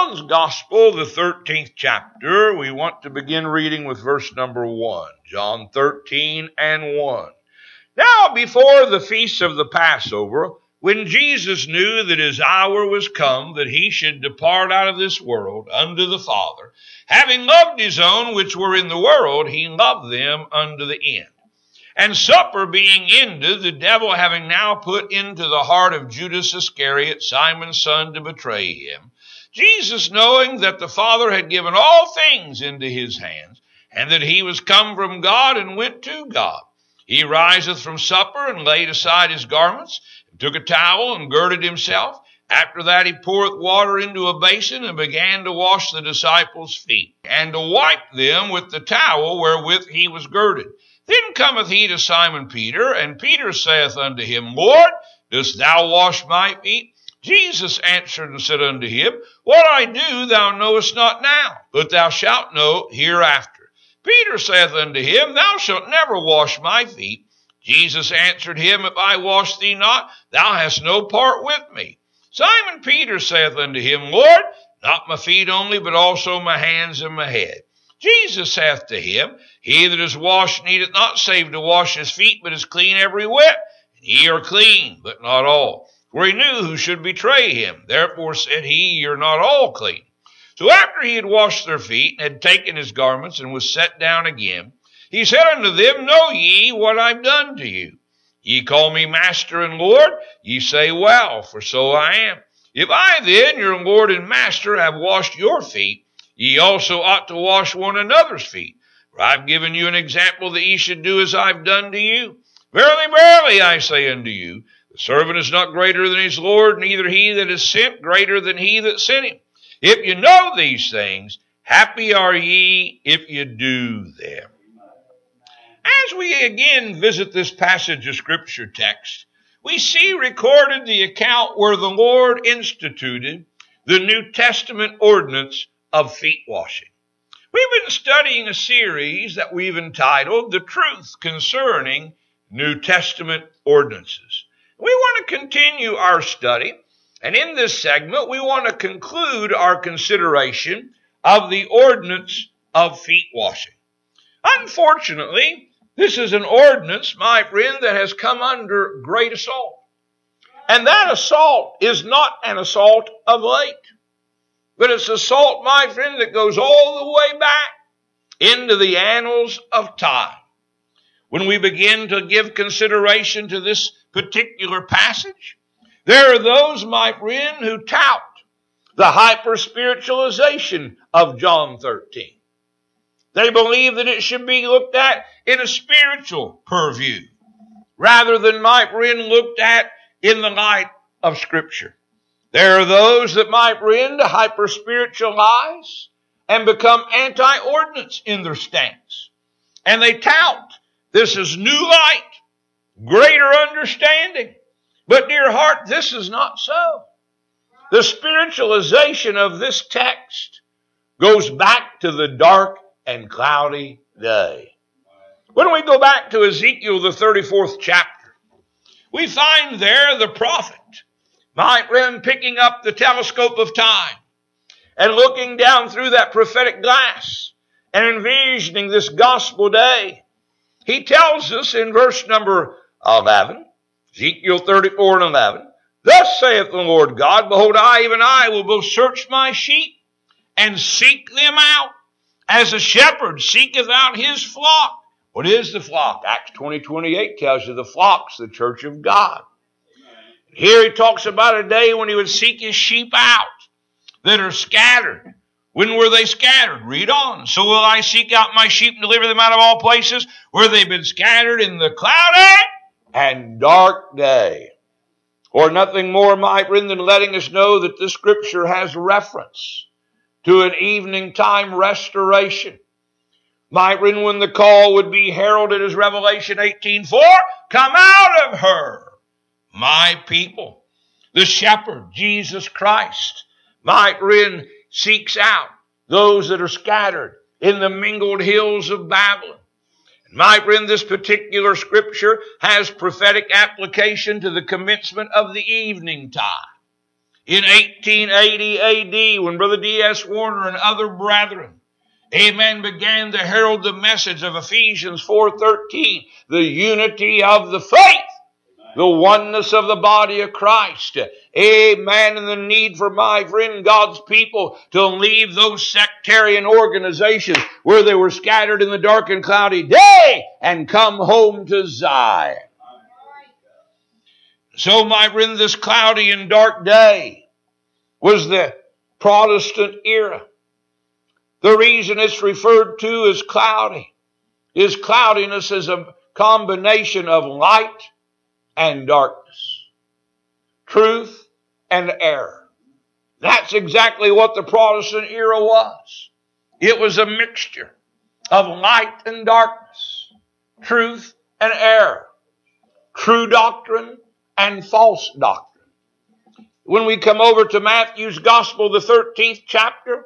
John's Gospel, the 13th chapter, we want to begin reading with verse number 1. John 13 and 1. Now before the feast of the Passover, when Jesus knew that his hour was come, that he should depart out of this world unto the Father, having loved his own which were in the world, he loved them unto the end. And supper being ended, the devil having now put into the heart of Judas Iscariot, Simon's son, to betray him, Jesus, knowing that the Father had given all things into his hands, and that he was come from God and went to God, he riseth from supper and laid aside his garments, and took a towel and girded himself. After that he poureth water into a basin and began to wash the disciples' feet, and to wipe them with the towel wherewith he was girded. Then cometh he to Simon Peter, and Peter saith unto him, Lord, dost thou wash my feet? Jesus answered and said unto him, What I do thou knowest not now, but thou shalt know hereafter. Peter saith unto him, Thou shalt never wash my feet. Jesus answered him, If I wash thee not, thou hast no part with me. Simon Peter saith unto him, Lord, not my feet only, but also my hands and my head. Jesus saith to him, He that is washed needeth not save to wash his feet, but is clean every whit. And ye are clean, but not all. For he knew who should betray him. Therefore said he, Ye are not all clean. So after he had washed their feet, and had taken his garments, and was set down again, he said unto them, Know ye what I've done to you? Ye call me Master and Lord. Ye say well, for so I am. If I then, your Lord and Master, have washed your feet, ye also ought to wash one another's feet. For I've given you an example that ye should do as I've done to you. Verily, verily, I say unto you, the servant is not greater than his Lord, neither he that is sent greater than he that sent him. If you know these things, happy are ye if you do them. As we again visit this passage of Scripture text, we see recorded the account where the Lord instituted the New Testament ordinance of feet washing. We've been studying a series that we've entitled The Truth Concerning New Testament Ordinances. We want to continue our study, and in this segment we want to conclude our consideration of the ordinance of feet washing. Unfortunately, this is an ordinance, my friend, that has come under great assault. And that assault is not an assault of late, but it's assault, my friend, that goes all the way back into the annals of time. When we begin to give consideration to this particular passage, there are those, my friend, who tout the hyper-spiritualization of John 13. They believe that it should be looked at in a spiritual purview, rather than, my friend, looked at in the light of Scripture. There are those that, my friend, hyper-spiritualize and become anti-ordinance in their stance. And they tout this is new light, greater understanding. But, dear heart, this is not so. The spiritualization of this text goes back to the dark and cloudy day. When we go back to Ezekiel, the 34th chapter, we find there the prophet, my friend, picking up the telescope of time and looking down through that prophetic glass and envisioning this gospel day. He tells us in verse number 11, Ezekiel 34 and 11, Thus saith the Lord God, Behold, I, even I, will both search my sheep and seek them out, as a shepherd seeketh out his flock. What is the flock? Acts 20:28 tells you the flock's the church of God. Here he talks about a day when he would seek his sheep out that are scattered. When were they scattered? Read on. So will I seek out my sheep and deliver them out of all places where they've been scattered in the cloudy and dark day. Or nothing more, my friend, than letting us know that this scripture has reference to an evening time restoration. My friend, when the call would be heralded as Revelation 18:4, Come out of her, my people. The shepherd, Jesus Christ, my friend, seeks out those that are scattered in the mingled hills of Babylon. And my friend, this particular scripture has prophetic application to the commencement of the evening time. In 1880 AD, when Brother D.S. Warner and other brethren, amen, began to herald the message of Ephesians 4:13, the unity of the faith, the oneness of the body of Christ. Amen. And the need for, my friend, God's people to leave those sectarian organizations where they were scattered in the dark and cloudy day and come home to Zion. So, my friend, this cloudy and dark day was the Protestant era. The reason it's referred to as cloudy is cloudiness is a combination of light and darkness, truth and error. That's exactly what the Protestant era was. It was a mixture of light and darkness, truth and error, true doctrine and false doctrine. When we come over to Matthew's Gospel, the 13th chapter,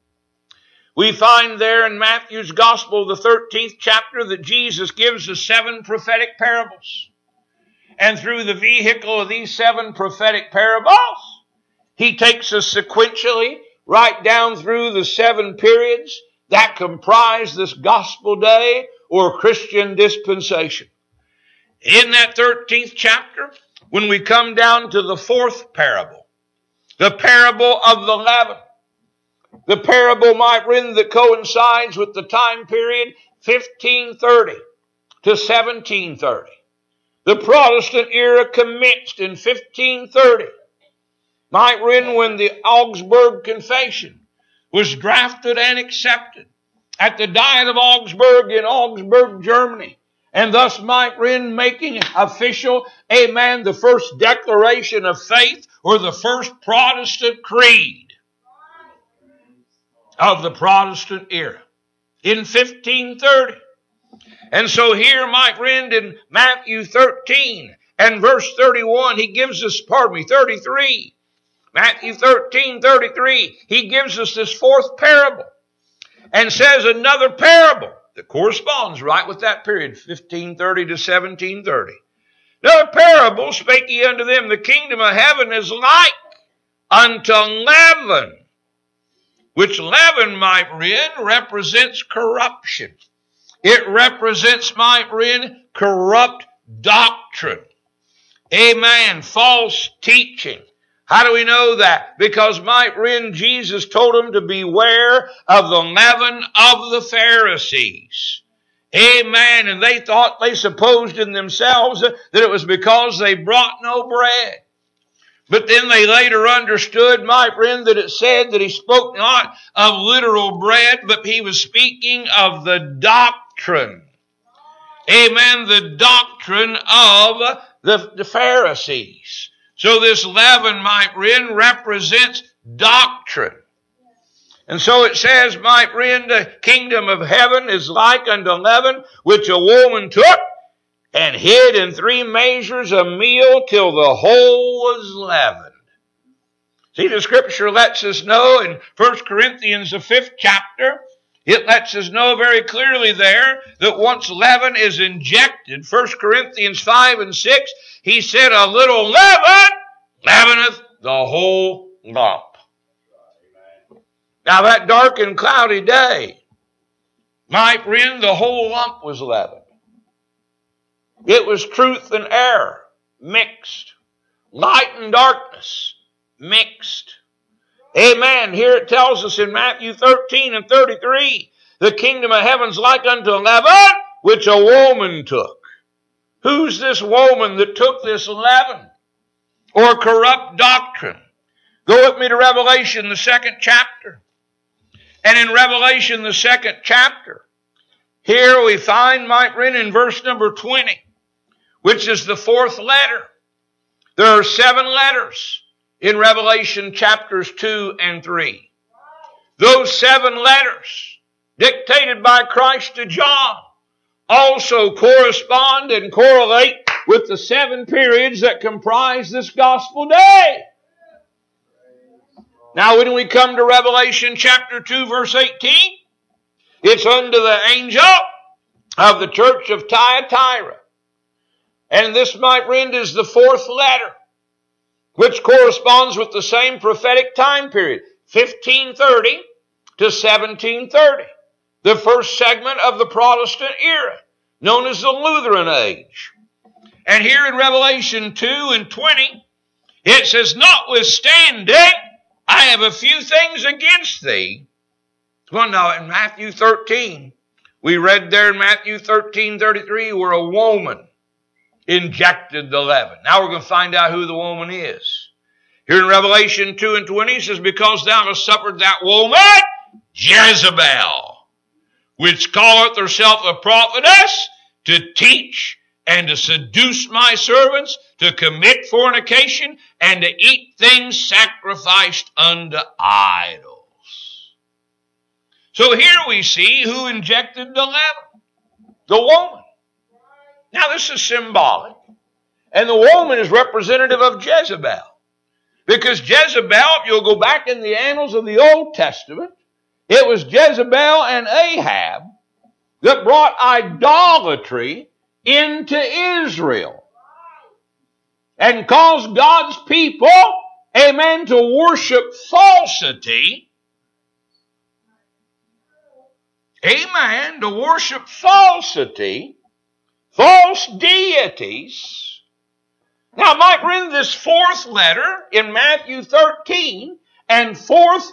we find there in Matthew's Gospel, the 13th chapter, that Jesus gives us 7 prophetic parables. And through the vehicle of these 7 prophetic parables, he takes us sequentially right down through the 7 periods that comprise this gospel day or Christian dispensation. In that 13th chapter, when we come down to the 4th parable, the parable of the leaven, the parable, my friend, that coincides with the time period 1530 to 1730. The Protestant era commenced in 1530. My friend, when the Augsburg Confession was drafted and accepted at the Diet of Augsburg in Augsburg, Germany, and thus, my friend, making official, amen, the first declaration of faith or the first Protestant creed of the Protestant era in 1530. And so here, my friend, in Matthew 13 and verse 31, he gives us, 33. Matthew 13:33, he gives us this 4th parable and says another parable that corresponds right with that period, 1530 to 1730. Another parable spake he unto them, the kingdom of heaven is like unto leaven, which leaven, my friend, represents corruption. It represents, my friend, corrupt doctrine. Amen. False teaching. How do we know that? Because, my friend, Jesus told them to beware of the leaven of the Pharisees. Amen. And they supposed in themselves that it was because they brought no bread. But then they later understood, my friend, that it said that he spoke not of literal bread, but he was speaking of the doctrine. Amen. The doctrine of the Pharisees. So this leaven, my friend, represents doctrine. And so it says, my friend, the kingdom of heaven is like unto leaven, which a woman took and hid in 3 measures of meal till the whole was leavened. See, the scripture lets us know in 1 Corinthians, the 5th chapter, it lets us know very clearly there that once leaven is injected, 1 Corinthians 5 and 6, he said, a little leaven leaveneth the whole lump. Now that dark and cloudy day, my friend, the whole lump was leavened. It was truth and error mixed. Light and darkness mixed. Amen. Here it tells us in Matthew 13 and 33, the kingdom of heaven's like unto leaven, which a woman took. Who's this woman that took this leaven or corrupt doctrine? Go with me to Revelation, the 2nd chapter. And in Revelation, the 2nd chapter, here we find, my friend, in verse number 20, which is the 4th letter. There are 7 letters in Revelation chapters 2 and 3. Those 7 letters, dictated by Christ to John, also correspond and correlate with the 7 periods that comprise this gospel day. Now, when we come to Revelation chapter 2, verse 18, it's unto the angel of the church of Thyatira. And this, my friend, is the 4th letter. which corresponds with the same prophetic time period, 1530 to 1730, the first segment of the Protestant era, known as the Lutheran age. And here in Revelation 2:20, it says, notwithstanding, I have a few things against thee. Well, now in Matthew 13, we read there in Matthew 13:33, where a woman injected the leaven. Now we're going to find out who the woman is. Here in Revelation 2:20, it says, because thou hast suffered that woman, Jezebel, which calleth herself a prophetess, to teach and to seduce my servants to commit fornication and to eat things sacrificed unto idols. So here we see who injected the leaven. The woman. Now this is symbolic. And the woman is representative of Jezebel. Because Jezebel, if you'll go back in the annals of the Old Testament, it was Jezebel and Ahab that brought idolatry into Israel and caused God's people, amen, to worship falsity. Amen, to worship falsity, false deities. Now, Mike, read this fourth letter in Matthew 13 and fourth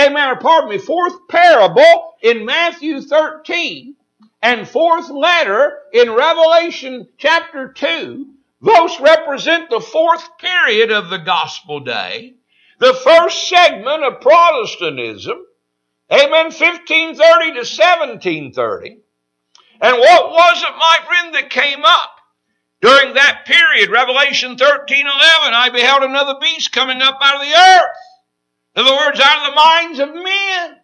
parable in Matthew 13 and fourth letter in Revelation chapter 2, those represent the fourth period of the gospel day, the first segment of Protestantism, amen, 1530 to 1730. And what was it, my friend, that came up during that period? Revelation 13:11, I beheld another beast coming up out of the earth. In other words, out of the minds of men.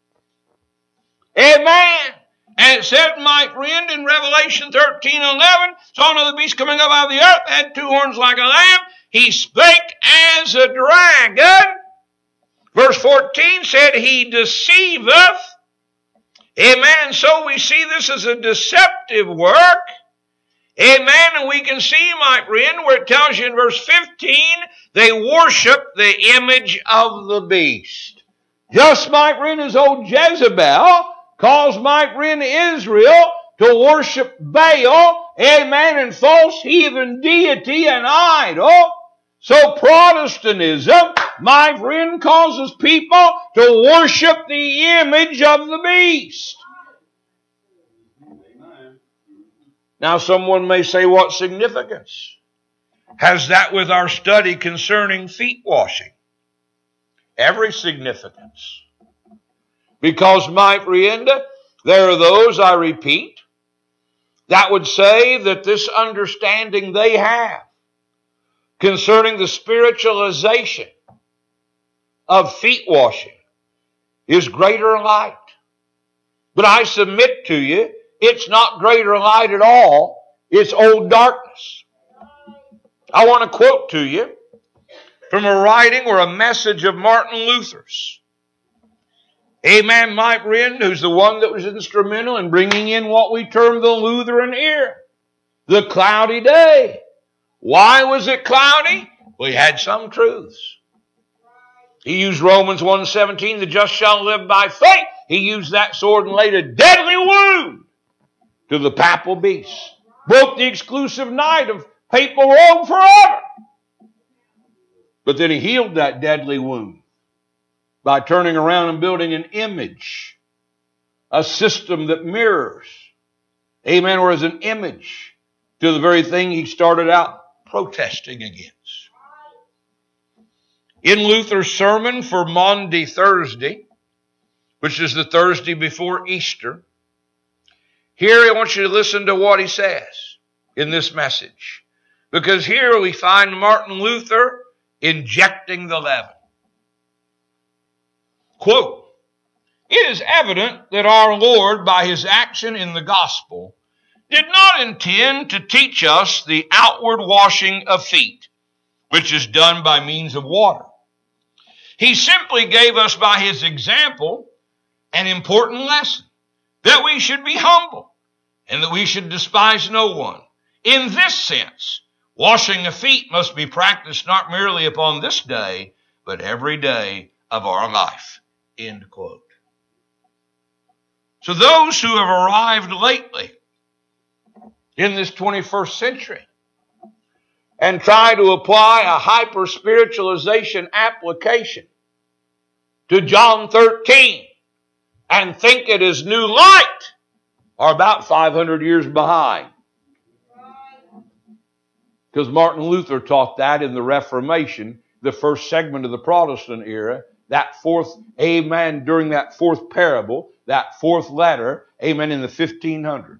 Amen. And it said, my friend, in Revelation 13:11, saw another beast coming up out of the earth, had two horns like a lamb. He spake as a dragon. Verse 14 said, he deceiveth. Amen. So we see this as a deceptive work. Amen. And we can see, my friend, where it tells you in verse 15, they worship the image of the beast. Just, my friend, as old Jezebel caused, my friend, Israel to worship Baal, amen, and false heathen deity and idol. So Protestantism, my friend, causes people to worship the image of the beast. Now someone may say, what significance has that with our study concerning feet washing? Every significance. Because, my friend, there are those, I repeat, that would say that this understanding they have concerning the spiritualization of feet washing is greater light. But I submit to you, it's not greater light at all. It's old darkness. I want to quote to you from a writing or a message of Martin Luther's. Amen, my friend, who's the one that was instrumental in bringing in what we term the Lutheran era. The cloudy day. Why was it cloudy? Well, he had some truths. He used Romans 1:17, the just shall live by faith. He used that sword and laid a deadly wound to the papal beast. Broke the exclusive night of papal Rome forever. But then he healed that deadly wound by turning around and building an image, a system that mirrors, amen, or as an image to the very thing he started out protesting against. In Luther's sermon for Maundy Thursday, which is the Thursday before Easter, here I want you to listen to what he says in this message. Because here we find Martin Luther injecting the leaven. Quote, it is evident that our Lord, by his action in the gospel, did not intend to teach us the outward washing of feet, which is done by means of water. He simply gave us by his example an important lesson, that we should be humble and that we should despise no one. In this sense, Washing of feet must be practiced not merely upon this day, but every day of our life. End quote. So those who have arrived lately in this 21st century and try to apply a hyper-spiritualization application to John 13 and think it is new light are about 500 years behind. Because Martin Luther taught that in the Reformation, the first segment of the Protestant era, that fourth, amen, during that fourth parable, that fourth letter, amen, in the 1500s.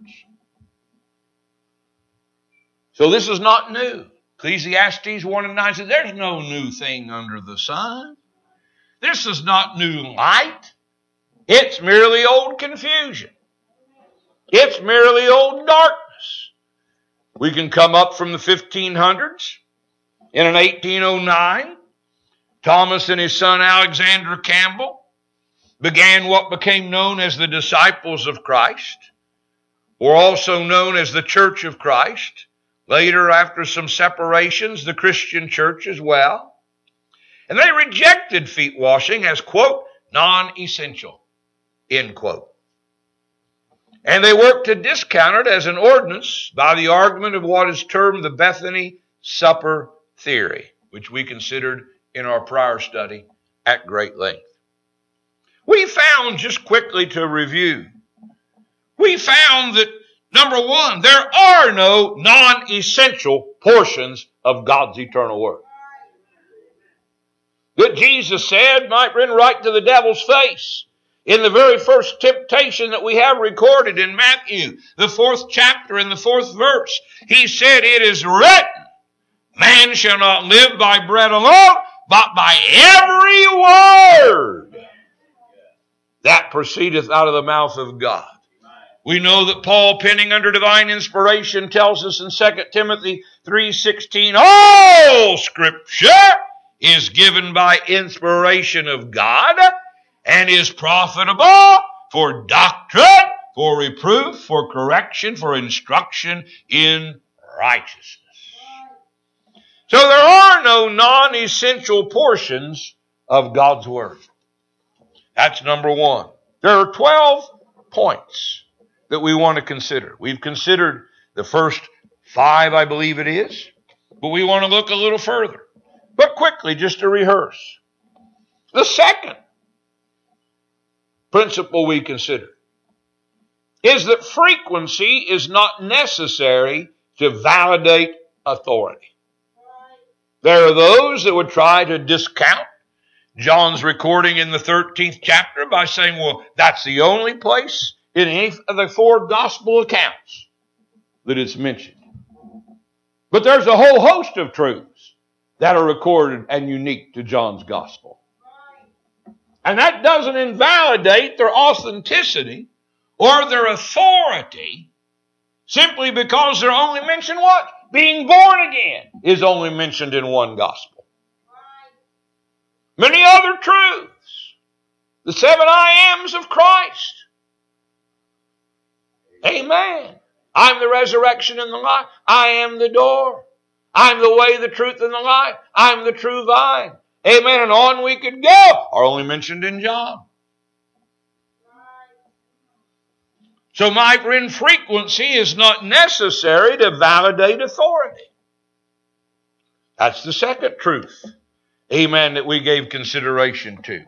So this is not new. Ecclesiastes 1:9 says there's no new thing under the sun. This is not new light. It's merely old confusion. It's merely old darkness. We can come up from the 1500s. In 1809, Thomas and his son Alexander Campbell began what became known as the Disciples of Christ, or also known as the Church of Christ. Later, after some separations, the Christian Church as well. And they rejected feet washing as, quote, non-essential, end quote. And they worked to discount it as an ordinance by the argument of what is termed the Bethany Supper theory, which we considered in our prior study at great length. We found, just quickly to review, we found that, number one, there are no non-essential portions of God's eternal word. That Jesus said might run right to the devil's face. In the very first temptation that we have recorded in Matthew, the 4th chapter and the 4th verse, he said, it is written, man shall not live by bread alone, but by every word that proceedeth out of the mouth of God. We know that Paul, penning under divine inspiration, tells us in 2 Timothy 3:16, all Scripture is given by inspiration of God and is profitable for doctrine, for reproof, for correction, for instruction in righteousness. So there are no non-essential portions of God's Word. That's number one. There are 12 points that we want to consider. We've considered the first 5, I believe it is, but we want to look a little further. But quickly, just to rehearse. The second principle we consider is that frequency is not necessary to validate authority. There are those that would try to discount John's recording in the 13th chapter by saying, well, that's the only place in any of the 4 gospel accounts that it's mentioned. But there's a whole host of truths that are recorded and unique to John's gospel. And that doesn't invalidate their authenticity or their authority simply because they're only mentioned what? Being born again is only mentioned in one gospel. Many other truths. The 7 I ams of Christ. Amen. I'm the resurrection and the life. I am the door. I'm the way, the truth, and the life. I'm the true vine. Amen. And on we could go. Are only mentioned in John. So my friend, frequency is not necessary to validate authority. That's the second truth. Amen. That we gave consideration to.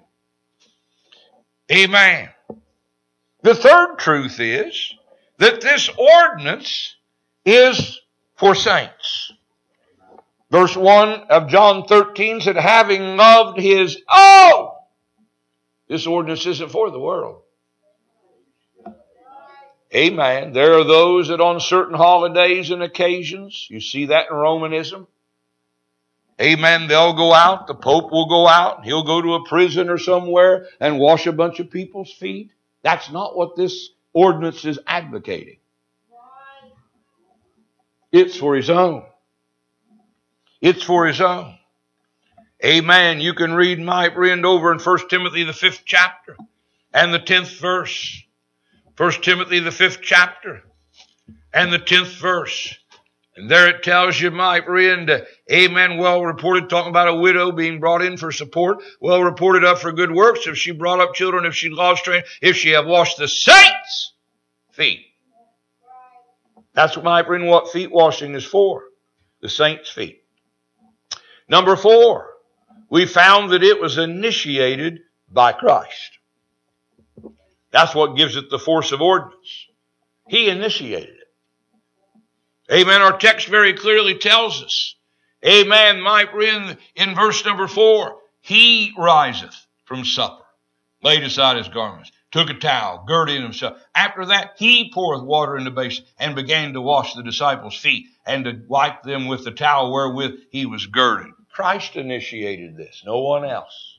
Amen. The third truth is that this ordinance is for saints. Verse 1 of John 13 said, having loved his own. This ordinance isn't for the world. Amen. There are those that on certain holidays and occasions, you see that in Romanism. Amen. They'll go out, the Pope will go out, he'll go to a prison or somewhere and wash a bunch of people's feet. That's not what this ordinance is advocating. It's for his own. It's for his own. Amen. You can read, my friend, over in 1 Timothy the 5th chapter and the 10th verse. 1 Timothy the 5th chapter and the 10th verse. And there it tells you, my friend, amen, well reported, talking about a widow being brought in for support, well reported up for good works, if she brought up children, if she lost strength, if she have washed the saints' feet. That's, my friend, what feet washing is for, the saints' feet. Number 4, we found that it was initiated by Christ. That's what gives it the force of ordinance. He initiated it. Amen. Our text very clearly tells us, amen, my friend, in verse number 4, he riseth from supper, laid aside his garments, took a towel, girded himself. After that, he poureth water in the basin and began to wash the disciples' feet and to wipe them with the towel wherewith he was girded. Christ initiated this, no one else.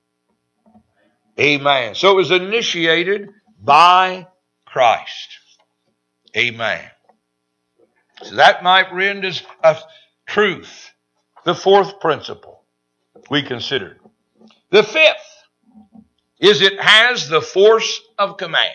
Amen. So it was initiated by Christ. Amen. So that, my friend, is a truth. The 4th principle we considered. The 5th is it has the force of command.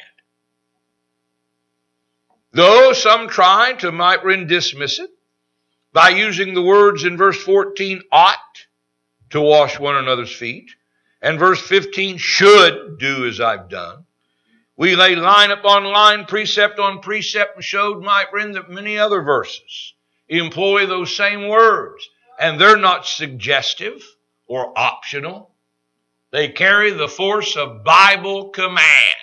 Though some try to, my friend, dismiss it by using the words in verse 14, ought to wash one another's feet, and verse 15, should do as I've done. We lay line upon line, precept on precept, and showed, my friend, that many other verses employ those same words. And they're not suggestive or optional. They carry the force of Bible command.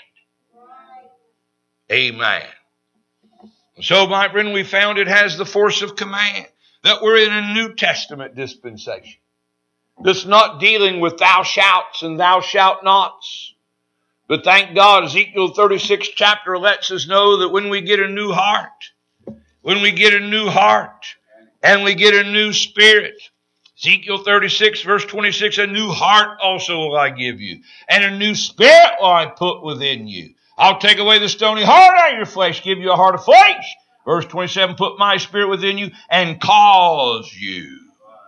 Amen. So, my friend, we found it has the force of command. That we're in a New Testament dispensation. That's not dealing with thou shalt and thou shalt nots. But thank God, Ezekiel 36 chapter lets us know that when we get a new heart, and we get a new spirit, Ezekiel 36 verse 26, a new heart also will I give you, and a new spirit will I put within you. I'll take away the stony heart out of your flesh, give you a heart of flesh. Verse 27, put my spirit within you and cause you.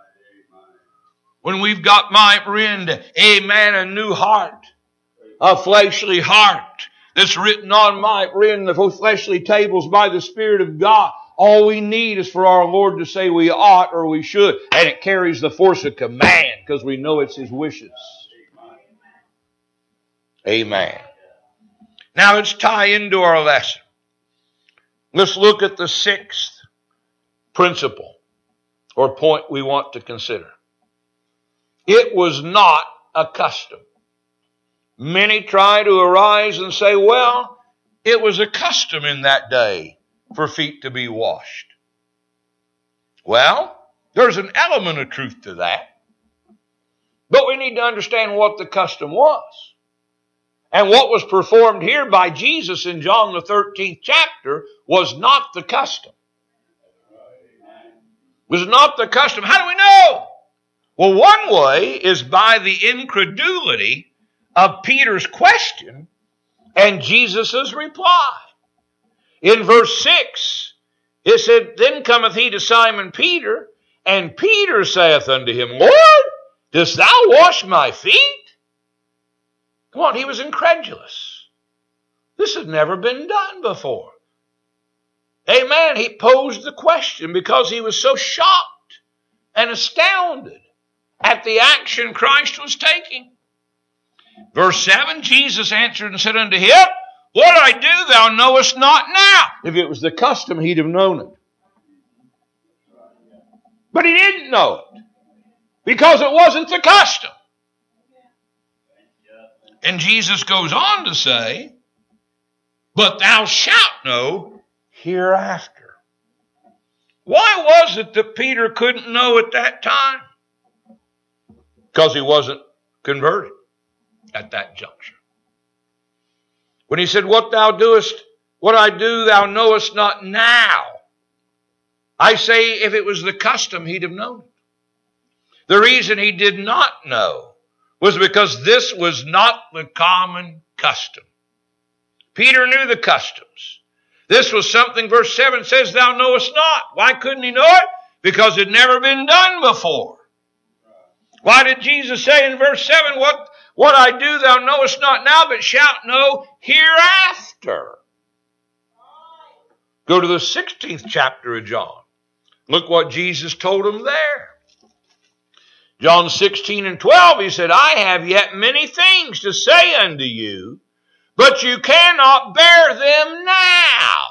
When we've got, my friend, amen, a new heart, a fleshly heart that's written on, my friend, the fleshly tables by the Spirit of God. All we need is for our Lord to say we ought or we should. And it carries the force of command because we know it's His wishes. Amen. Now let's tie into our lesson. Let's look at the 6th principle or point we want to consider. It was not a custom. Many try to arise and say, well, it was a custom in that day for feet to be washed. Well, there's an element of truth to that. But we need to understand what the custom was. And what was performed here by Jesus in John the 13th chapter was not the custom. Was not the custom. How do we know? Well, one way is by the incredulity of Peter's question and Jesus' reply. In verse 6, it said, then cometh he to Simon Peter, and Peter saith unto him, Lord, dost thou wash my feet? Come on, he was incredulous. This had never been done before. Amen. He posed the question because he was so shocked and astounded at the action Christ was taking. Verse 7, Jesus answered and said unto him, what I do thou knowest not now. If it was the custom, he'd have known it. But he didn't know it because it wasn't the custom. And Jesus goes on to say, but thou shalt know hereafter. Why was it that Peter couldn't know at that time? Because he wasn't converted at that juncture. When he said, what thou doest, what I do thou knowest not now. I say if it was the custom, he'd have known it. The reason he did not know was because this was not the common custom. Peter knew the customs. This was something, verse 7 says, thou knowest not. Why couldn't he know it? Because it had never been done before. Why did Jesus say in verse 7, what I do thou knowest not now, but shalt know hereafter? Go to the 16th chapter of John. Look what Jesus told him there. John 16 and 12, he said, I have yet many things to say unto you, but you cannot bear them now.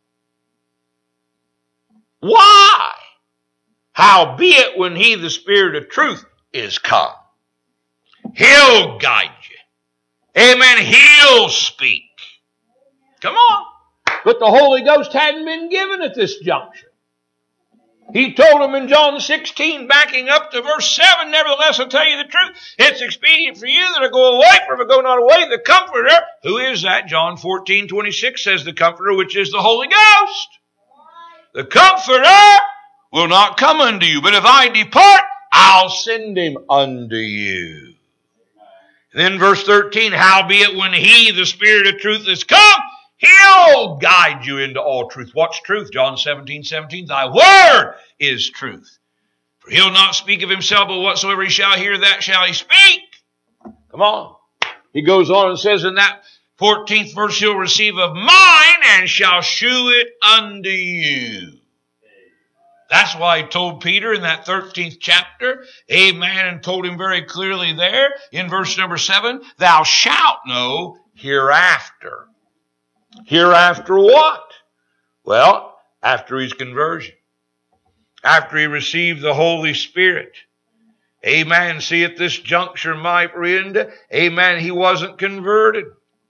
Why? Howbeit, when he, the Spirit of truth, is come, he'll guide you. Amen. He'll speak. Come on. But the Holy Ghost hadn't been given at this juncture. He told them in John 16, backing up to verse 7, nevertheless, I tell you the truth, it's expedient for you that I go away, for if I go not away, the Comforter, who is that? John 14:26 says the Comforter, which is the Holy Ghost. The Comforter will not come unto you, but if I depart, I'll send him unto you. Then verse 13, howbeit when he, the Spirit of truth, is come, he'll guide you into all truth. What's truth? John 17:17, thy word is truth. For he'll not speak of himself, but whatsoever he shall hear, that shall he speak. Come on. He goes on and says in that 14th verse, he'll receive of mine and shall shew it unto you. That's why he told Peter in that 13th chapter, amen, and told him very clearly there in verse number 7, thou shalt know hereafter. Hereafter what? Well, after his conversion. After he received the Holy Spirit. Amen. See, at this juncture, my friend, amen, he wasn't converted.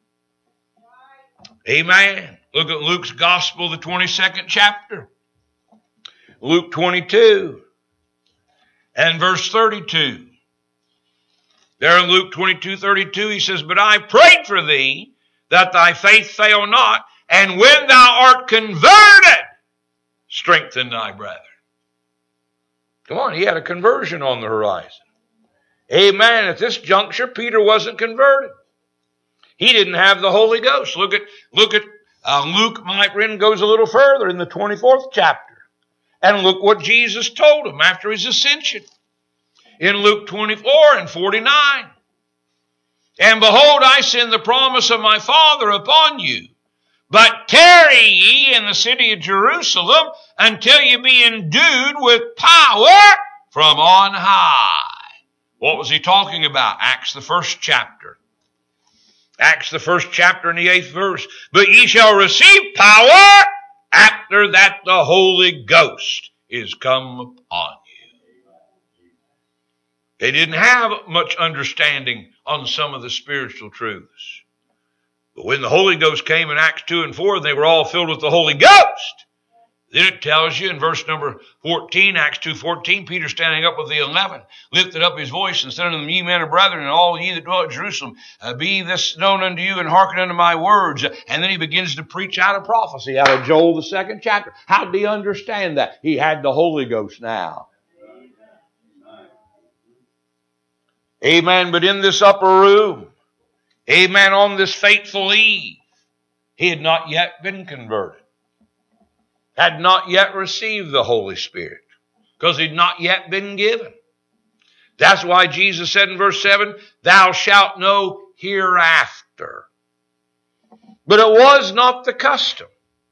Amen. Look at Luke's Gospel, the 22nd chapter. Luke 22 and verse 32. There in Luke 22:32, he says, but I prayed for thee, that thy faith fail not, and when thou art converted, strengthen thy brethren. Come on, he had a conversion on the horizon. Amen. At this juncture, Peter wasn't converted. He didn't have the Holy Ghost. Look at Luke, my friend, goes a little further in the 24th chapter. And look what Jesus told him after his ascension. In Luke 24 and 49. And behold, I send the promise of my Father upon you. But tarry ye in the city of Jerusalem until you be endued with power from on high. What was he talking about? Acts the 1st chapter. Acts the 1st chapter and the 8th verse. But ye shall receive power after that the Holy Ghost is come upon you. They didn't have much understanding on some of the spiritual truths. But when the Holy Ghost came in Acts 2 and 4, they were all filled with the Holy Ghost. Then it tells you in verse number 14, Acts 2:14, Peter standing up with the 11, lifted up his voice and said unto them, ye men and brethren, and all ye that dwell at Jerusalem, be this known unto you, and hearken unto my words. And then he begins to preach out of prophecy, out of Joel the 2nd chapter. How did he understand that? He had the Holy Ghost now. Amen. But in this upper room, amen, on this fateful eve, he had not yet been converted. Had not yet received the Holy Spirit, because he'd not yet been given. That's why Jesus said in verse 7, thou shalt know hereafter. But it was not the custom,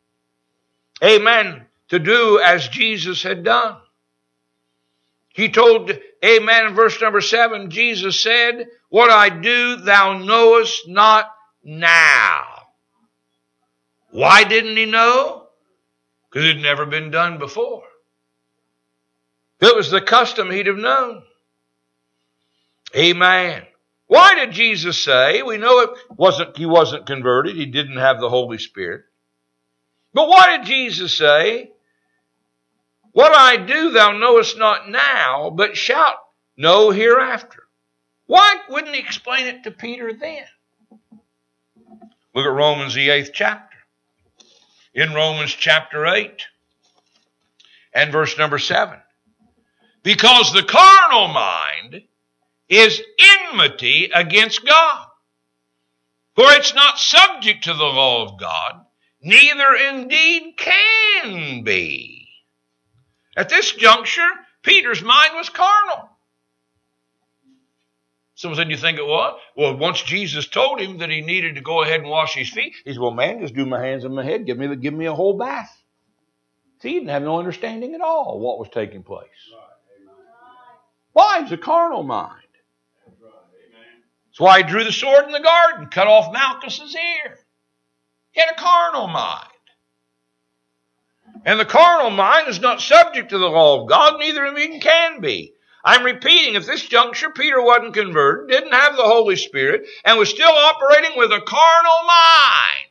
amen, to do as Jesus had done. He told, amen, in verse number 7, Jesus said, what I do thou knowest not now. Why didn't he know? Because it had never been done before. If it was the custom, he'd have known. Amen. Why did Jesus say? We know he wasn't converted. He didn't have the Holy Spirit. But why did Jesus say, what I do thou knowest not now, but shalt know hereafter? Why wouldn't he explain it to Peter then? Look at Romans the 8th chapter. In Romans chapter 8 and verse number 7. Because the carnal mind is enmity against God. For it's not subject to the law of God, neither indeed can be. At this juncture, Peter's mind was carnal. Someone said, you think it was? Well, once Jesus told him that he needed to go ahead and wash his feet, he said, well, man, just do my hands and my head. Give me a whole bath. See, he didn't have no understanding at all of what was taking place. Why? It's a carnal mind. That's why he drew the sword in the garden, cut off Malchus's ear. He had a carnal mind. And the carnal mind is not subject to the law of God, neither of it can be. I'm repeating, at this juncture, Peter wasn't converted, didn't have the Holy Spirit, and was still operating with a carnal mind.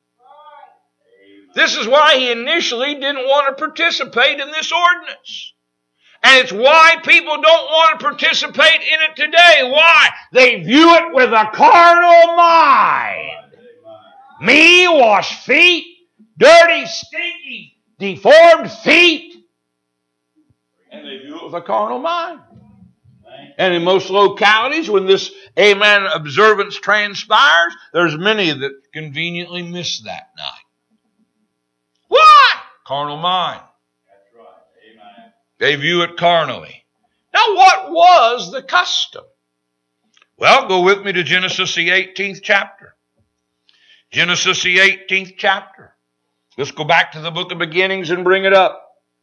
This is why he initially didn't want to participate in this ordinance. And it's why people don't want to participate in it today. Why? They view it with a carnal mind. Me wash feet, dirty, stinky, deformed feet. And they view it with a carnal mind. And in most localities, when this, amen, observance transpires, there's many that conveniently miss that night. Why? Carnal mind. That's right. Amen. They view it carnally. Now, what was the custom? Well, go with me to Genesis, the 18th chapter. Genesis, the 18th chapter. Let's go back to the book of beginnings and bring it up.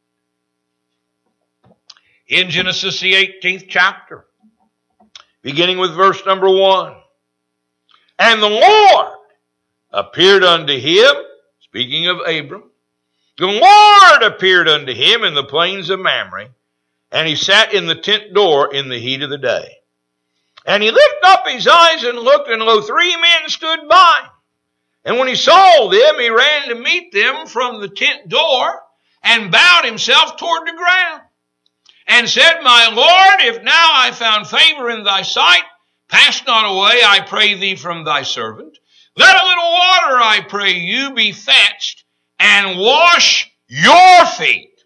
In Genesis, the 18th chapter, beginning with verse number 1. And the Lord appeared unto him, speaking of Abram, the Lord appeared unto him in the plains of Mamre, and he sat in the tent door in the heat of the day. And he lifted up his eyes and looked, and lo, 3 men stood by. And when he saw them, he ran to meet them from the tent door, and bowed himself toward the ground, and said, My Lord, if now I found favor in thy sight, pass not away, I pray thee, from thy servant. Let a little water, I pray you, be fetched, and wash your feet.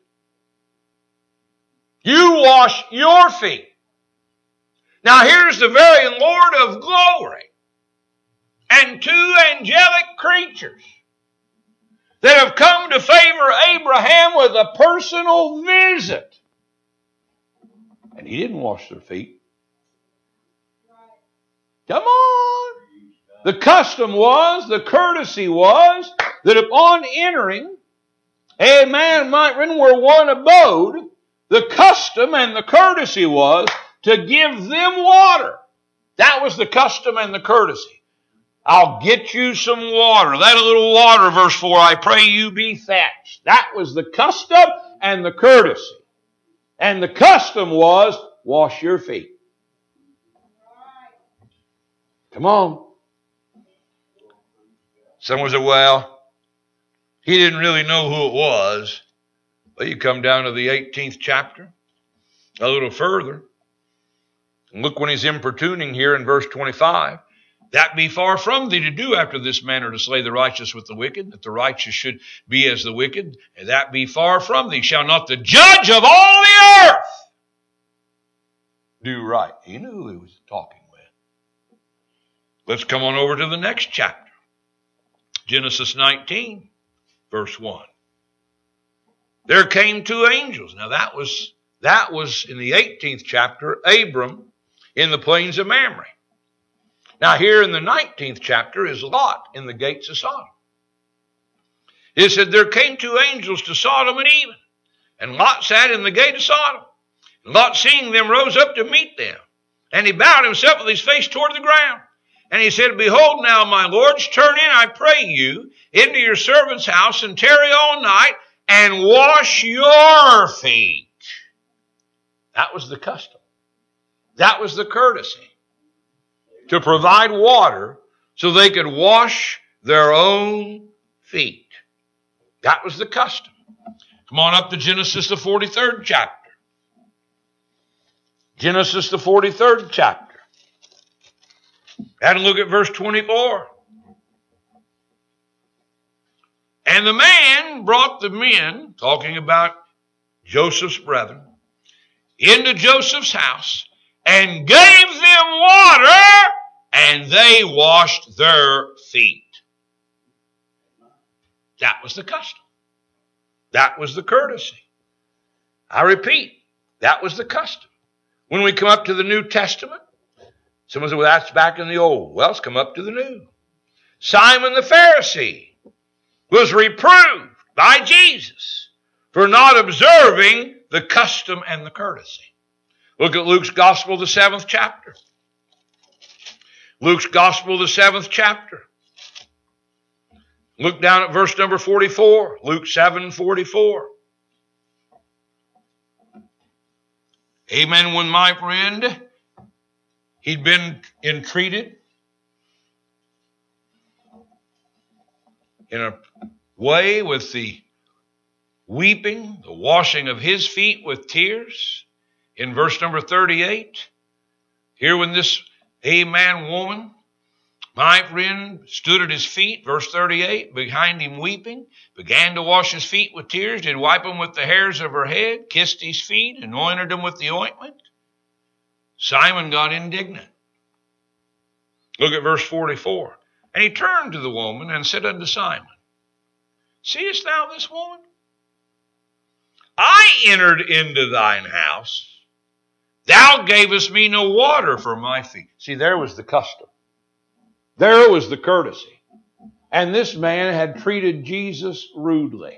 You wash your feet. Now here's the very Lord of glory and 2 angelic creatures that have come to favor Abraham with a personal visit. And he didn't wash their feet. Come on. The custom was, the courtesy was, that upon entering, a man might run where one abode, the custom and the courtesy was to give them water. That was the custom and the courtesy. I'll get you some water. Let a little water, verse 4, I pray you be fetched. That was the custom and the courtesy. And the custom was, wash your feet. Come on. Someone said, well, he didn't really know who it was. Well, you come down to the 18th chapter, a little further, and look when he's importuning here in verse 25. That be far from thee to do after this manner, to slay the righteous with the wicked, that the righteous should be as the wicked, and that be far from thee. Shall not the judge of all the earth do right? He knew who he was talking with. Let's come on over to the next chapter. Genesis 19, verse 1. There came 2 angels. Now that was in the 18th chapter, Abram in the plains of Mamre. Now here in the 19th chapter is Lot in the gates of Sodom. It said, there came 2 angels to Sodom and even, and Lot sat in the gate of Sodom. And Lot, seeing them, rose up to meet them. And he bowed himself with his face toward the ground. And he said, Behold now, my lords, turn in, I pray you, into your servant's house, and tarry all night, and wash your feet. That was the custom. That was the courtesy. To provide water so they could wash their own feet. That was the custom. Come on up to Genesis, the 43rd chapter. Genesis, the 43rd chapter. And look at verse 24. And the man brought the men, talking about Joseph's brethren, into Joseph's house, and gave them water, and they washed their feet. That was the custom. That was the courtesy. I repeat, that was the custom. When we come up to the New Testament, someone said, well, that's back in the old. Well, let's come up to the new. Simon the Pharisee was reproved by Jesus for not observing the custom and the courtesy. Look at Luke's Gospel, the 7th chapter. Luke's Gospel, the 7th chapter. Look down at verse number 44. Luke 7:44. Amen. When my friend, he'd been entreated in a way with the weeping, the washing of his feet with tears. In verse number 38, here when this amen woman, my friend, stood at his feet, verse 38, behind him weeping, began to wash his feet with tears, did wipe them with the hairs of her head, kissed his feet, anointed them with the ointment. Simon got indignant. Look at verse 44. And he turned to the woman and said unto Simon, seest thou this woman? I entered into thine house. Thou gavest me no water for my feet. See, there was the custom. There was the courtesy. And this man had treated Jesus rudely.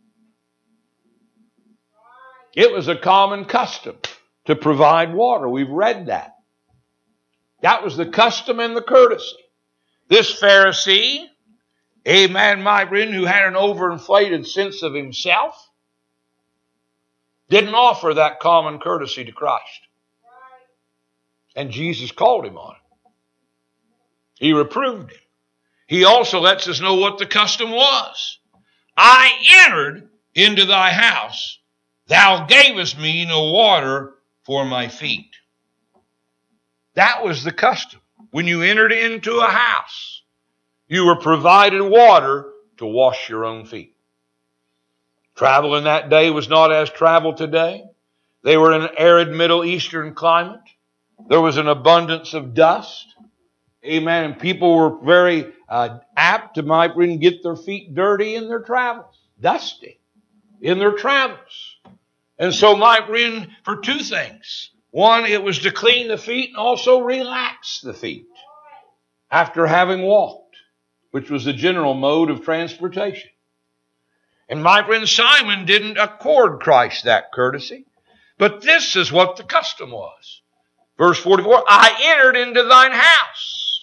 It was a common custom to provide water. We've read that. That was the custom and the courtesy. This Pharisee, amen, my friend, who had an overinflated sense of himself, didn't offer that common courtesy to Christ. And Jesus called him on it. He reproved him. He also lets us know what the custom was. I entered into thy house. Thou gavest me no water for my feet. That was the custom. When you entered into a house, you were provided water to wash your own feet. Travel in that day was not as travel today. They were in an arid Middle Eastern climate. There was an abundance of dust. Amen. And people were very apt to get their feet dirty in their travels. Dusty in their travels. And so for two things. One, it was to clean the feet and also relax the feet after having walked, which was the general mode of transportation. And my friend Simon didn't accord Christ that courtesy. But this is what the custom was. Verse 44, I entered into thine house.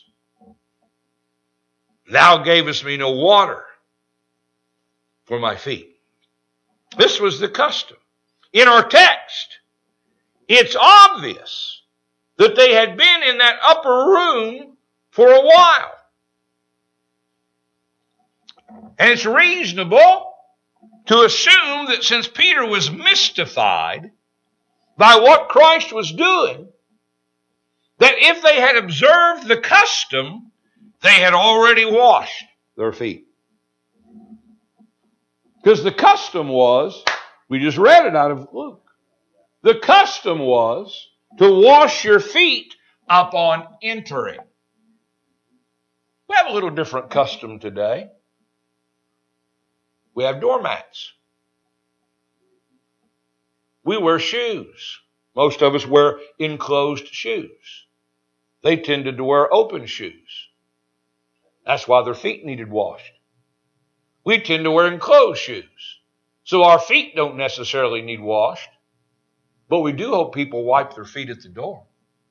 Thou gavest me no water for my feet. This was the custom. In our text, it's obvious that they had been in that upper room for a while. And it's reasonable to assume that since Peter was mystified by what Christ was doing, that if they had observed the custom, they had already washed their feet. Because the custom was, we just read it out of Luke, the custom was to wash your feet upon entering. We have a little different custom today. We have doormats. We wear shoes. Most of us wear enclosed shoes. They tended to wear open shoes. That's why their feet needed washed. We tend to wear enclosed shoes. So our feet don't necessarily need washed. But we do hope people wipe their feet at the door.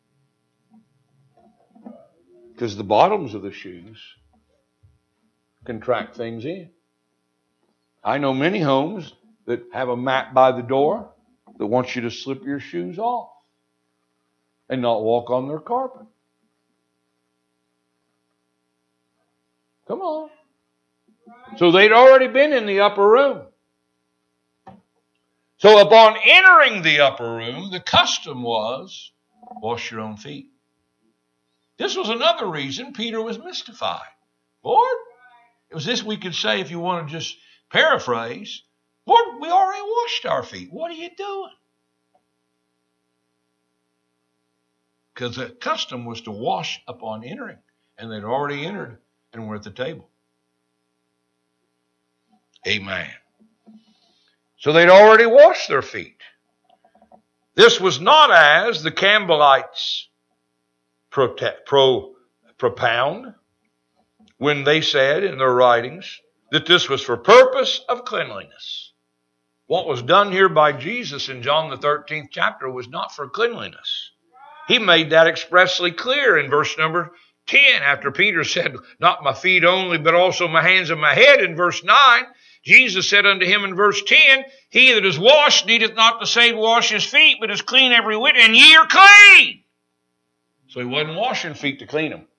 Because the bottoms of the shoes can track things in. I know many homes that have a mat by the door that wants you to slip your shoes off and not walk on their carpet. Come on. So they'd already been in the upper room. So upon entering the upper room, the custom was, wash your own feet. This was another reason Peter was mystified. Lord, it was this we could say if you want to just paraphrase, Lord, we already washed our feet. What are you doing? Because the custom was to wash upon entering, and they'd already entered and were at the table. Amen. So they'd already washed their feet. This was not as the Campbellites propound when they said in their writings that this was for purpose of cleanliness. What was done here by Jesus in John the 13th chapter was not for cleanliness. He made that expressly clear in verse number 10, after Peter said, not my feet only, but also my hands and my head. In verse 9, Jesus said unto him in verse 10, he that is washed needeth not the same wash his feet, but is clean every whit, and ye are clean. So he wasn't washing feet to clean them.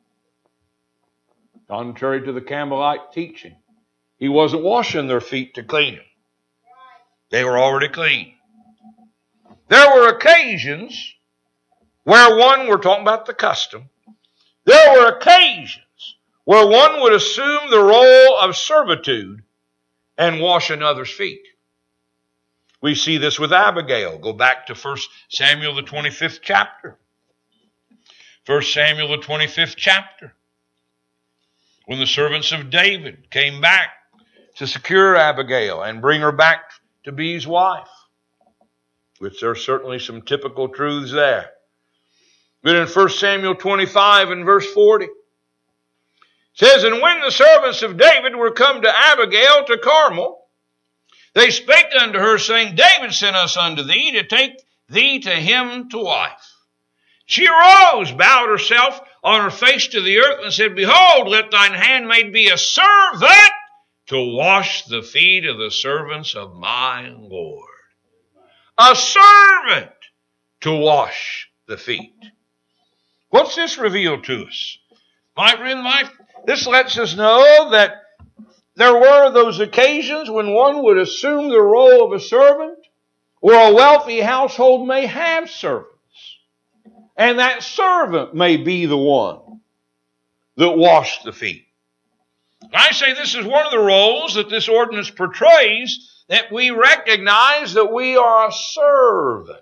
Contrary to the Campbellite teaching, he wasn't washing their feet to clean them. They were already clean. There were occasions where we're talking about the custom, there were occasions where one would assume the role of servitude and wash another's feet. We see this with Abigail. Go back to 1 Samuel the 25th chapter. 1 Samuel the 25th chapter. When the servants of David came back to secure Abigail and bring her back to be his wife, which there are certainly some typical truths there. But in 1 Samuel 25 and verse 40, it says, and when the servants of David were come to Abigail to Carmel, they spake unto her, saying, David sent us unto thee to take thee to him to wife. She arose, bowed herself on her face to the earth, and said, behold, let thine handmaid be a servant to wash the feet of the servants of my Lord. A servant to wash the feet. What's this revealed to us? This lets us know that there were those occasions when one would assume the role of a servant, or a wealthy household may have servants. And that servant may be the one that washed the feet. I say this is one of the roles that this ordinance portrays, that we recognize that we are a servant.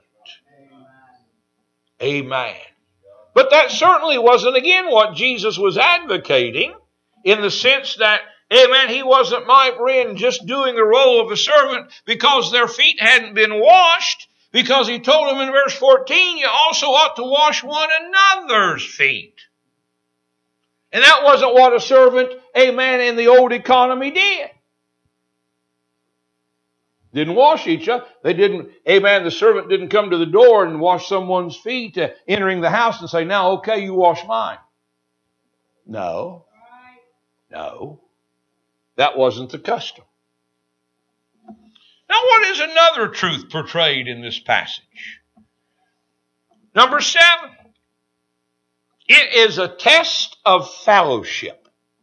Amen. But that certainly wasn't, again, what Jesus was advocating, in the sense that, amen, he wasn't, my friend, just doing the role of a servant because their feet hadn't been washed, because he told them in verse 14, you also ought to wash one another's feet. And that wasn't what a servant, amen, in the old economy did. Didn't wash each other. They didn't, amen, the servant didn't come to the door and wash someone's feet entering the house and say, now, okay, you wash mine. No. No. That wasn't the custom. Now, what is another truth portrayed in this passage? Number 7. It is a test of fellowship.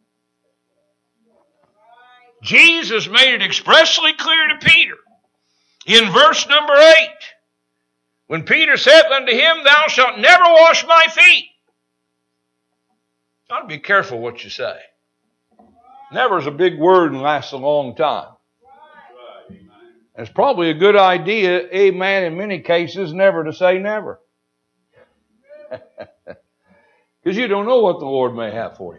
Jesus made it expressly clear to Peter in verse number 8. When Peter said unto him, thou shalt never wash my feet. Got to be careful what you say. Never is a big word and lasts a long time. It's probably a good idea, amen, in many cases, never to say never. Because you don't know what the Lord may have for you.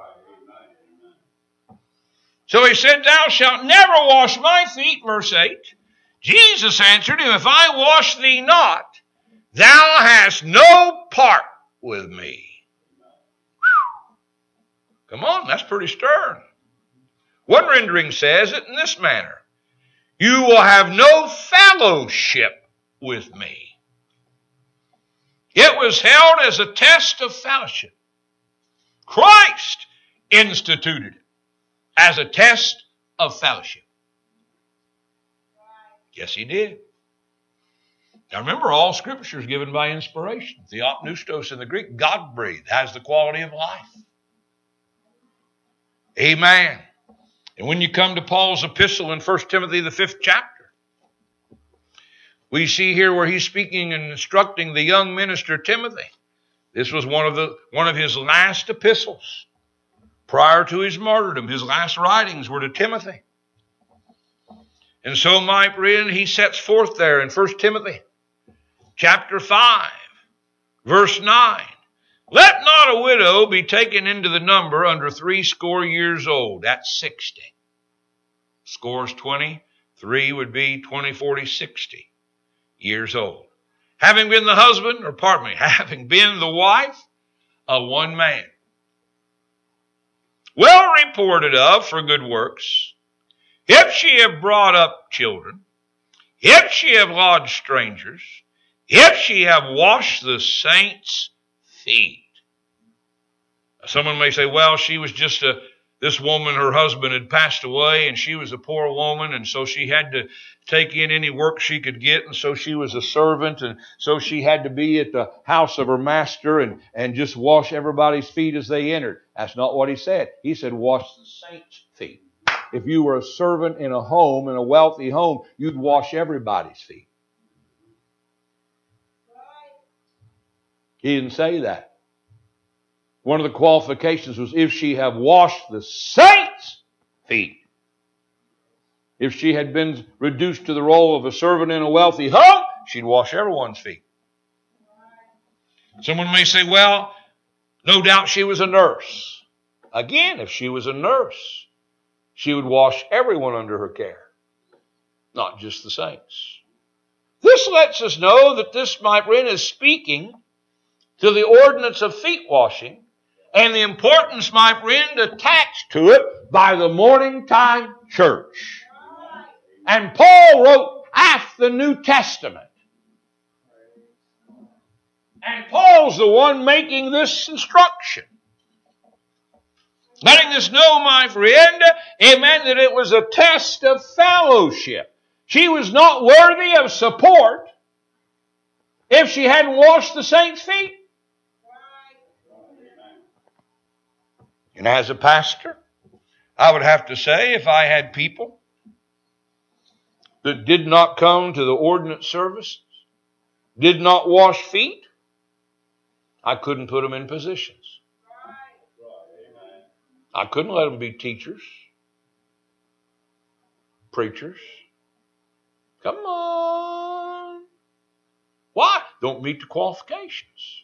So he said, thou shalt never wash my feet, verse 8. Jesus answered him, if I wash thee not, thou hast no part with me. Whew. Come on, that's pretty stern. One rendering says it in this manner. You will have no fellowship with me. It was held as a test of fellowship. Christ instituted it as a test of fellowship. Yes, he did. Now remember, all Scripture is given by inspiration. Theopneustos in the Greek, God-breathed, has the quality of life. Amen. And when you come to Paul's epistle in 1 Timothy, the 5th chapter, we see here where he's speaking and instructing the young minister Timothy. This was one of his last epistles. Prior to his martyrdom, his last writings were to Timothy. And so, my friend, he sets forth there in 1 Timothy chapter 5, verse 9. Let not a widow be taken into the number under 60 years old. That's 60. Scores 20. 3 would be 20, 40, 60 years old. Having been the husband, having been the wife of one man. Well reported of for good works. If she have brought up children, if she have lodged strangers, if she have washed the saints' feet. Someone may say, well, she was just this woman, her husband had passed away, and she was a poor woman, and so she had to take in any work she could get, and so she was a servant, and so she had to be at the house of her master and just wash everybody's feet as they entered. That's not what he said. He said, wash the saints' feet. If you were a servant in a home, in a wealthy home, you'd wash everybody's feet. He didn't say that. One of the qualifications was if she have washed the saints' feet. If she had been reduced to the role of a servant in a wealthy home, she'd wash everyone's feet. Someone may say, well, no doubt she was a nurse. Again, if she was a nurse, she would wash everyone under her care, not just the saints. This lets us know that this, my friend, is speaking to the ordinance of feet washing and the importance, my friend, attached to it by the morning time church. And Paul wrote half the New Testament. And Paul's the one making this instruction. Letting us know, my friend, amen, that it was a test of fellowship. She was not worthy of support if she hadn't washed the saints' feet. And as a pastor, I would have to say, if I had people that did not come to the ordinance services, did not wash feet, I couldn't put them in positions. I couldn't let them be teachers, preachers. Come on. Why? Don't meet the qualifications.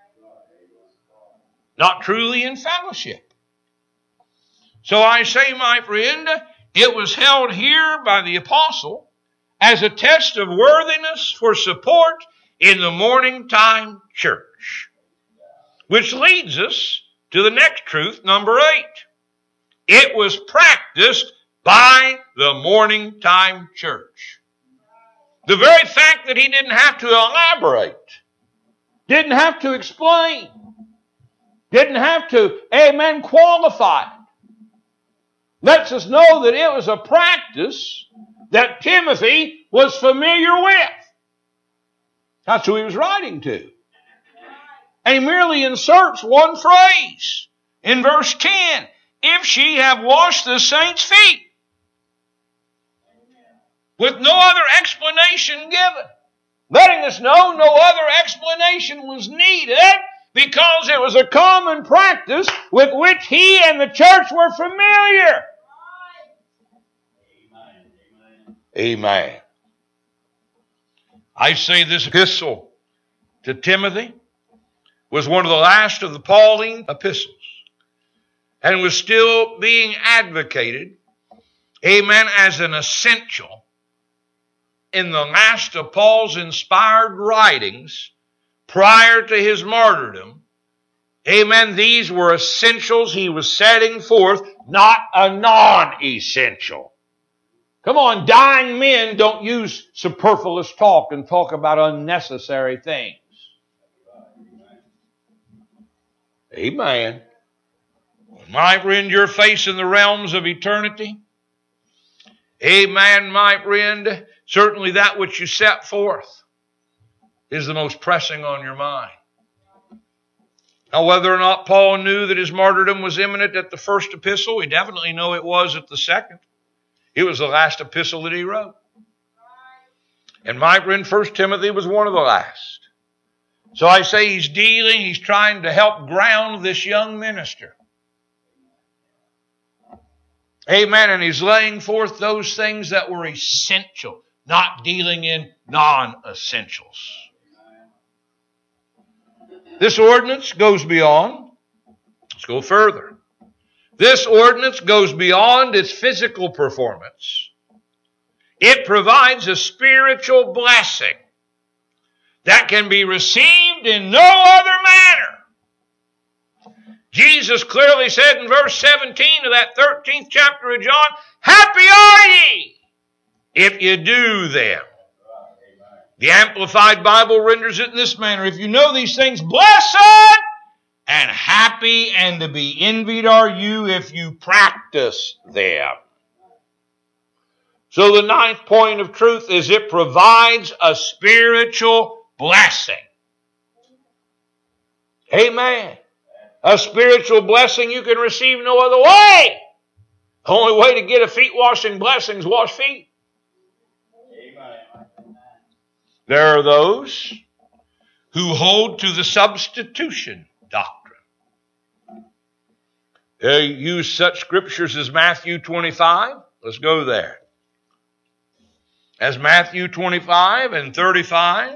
Not truly in fellowship. So I say, my friend, it was held here by the apostle as a test of worthiness for support in the morning time church. Which leads us to the next truth, number 8. It was practiced by the morning time church. The very fact that he didn't have to elaborate, didn't have to explain, didn't have to, amen, qualify, lets us know that it was a practice that Timothy was familiar with. That's who he was writing to. And he merely inserts one phrase in verse 10. If she have washed the saints' feet. With no other explanation given. Letting us know no other explanation was needed because it was a common practice with which he and the church were familiar. Amen. I say this epistle to Timothy was one of the last of the Pauline epistles and was still being advocated, amen, as an essential in the last of Paul's inspired writings prior to his martyrdom. Amen, these were essentials he was setting forth, not a non-essential. Come on, dying men don't use superfluous talk and talk about unnecessary things. Amen. My friend, you're facing the realms of eternity. Amen, my friend. Certainly that which you set forth is the most pressing on your mind. Now, whether or not Paul knew that his martyrdom was imminent at the first epistle, we definitely know it was at the second. It was the last epistle that he wrote. And my friend, 1 Timothy was one of the last. So I say he's trying to help ground this young minister. Amen. And he's laying forth those things that were essential, not dealing in non-essentials. This ordinance goes beyond. Let's go further. This ordinance goes beyond its physical performance. It provides a spiritual blessing that can be received in no other manner. Jesus clearly said in verse 17 of that 13th chapter of John, happy are ye if you do them. The Amplified Bible renders it in this manner: if you know these things, blessed and happy and to be envied are you if you practice them. So the ninth point of truth is it provides a spiritual blessing. Amen. A spiritual blessing you can receive no other way. The only way to get a feet washing blessing is wash feet. Amen. There are those who hold to the substitution doctrine. They use such scriptures as Matthew 25. Let's go there. As Matthew 25 and 35,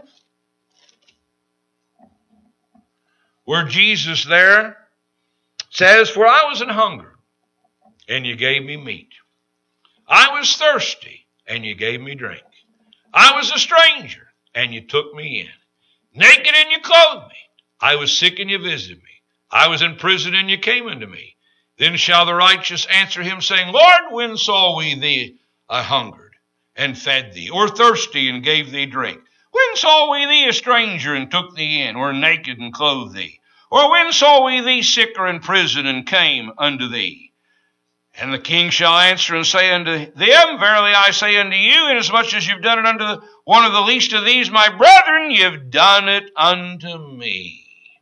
where Jesus there says, for I was an hunger, and you gave me meat. I was thirsty, and you gave me drink. I was a stranger, and you took me in. Naked, and you clothed me. I was sick, and you visited me. I was in prison, and you came unto me. Then shall the righteous answer him, saying, Lord, when saw we thee a hungered, and fed thee, or thirsty, and gave thee drink? When saw we thee a stranger, and took thee in, or naked, and clothed thee? Or when saw we thee sick or in prison, and came unto thee? And the king shall answer and say unto them, verily I say unto you, inasmuch as you've done it unto one of the least of these, my brethren, you've done it unto me.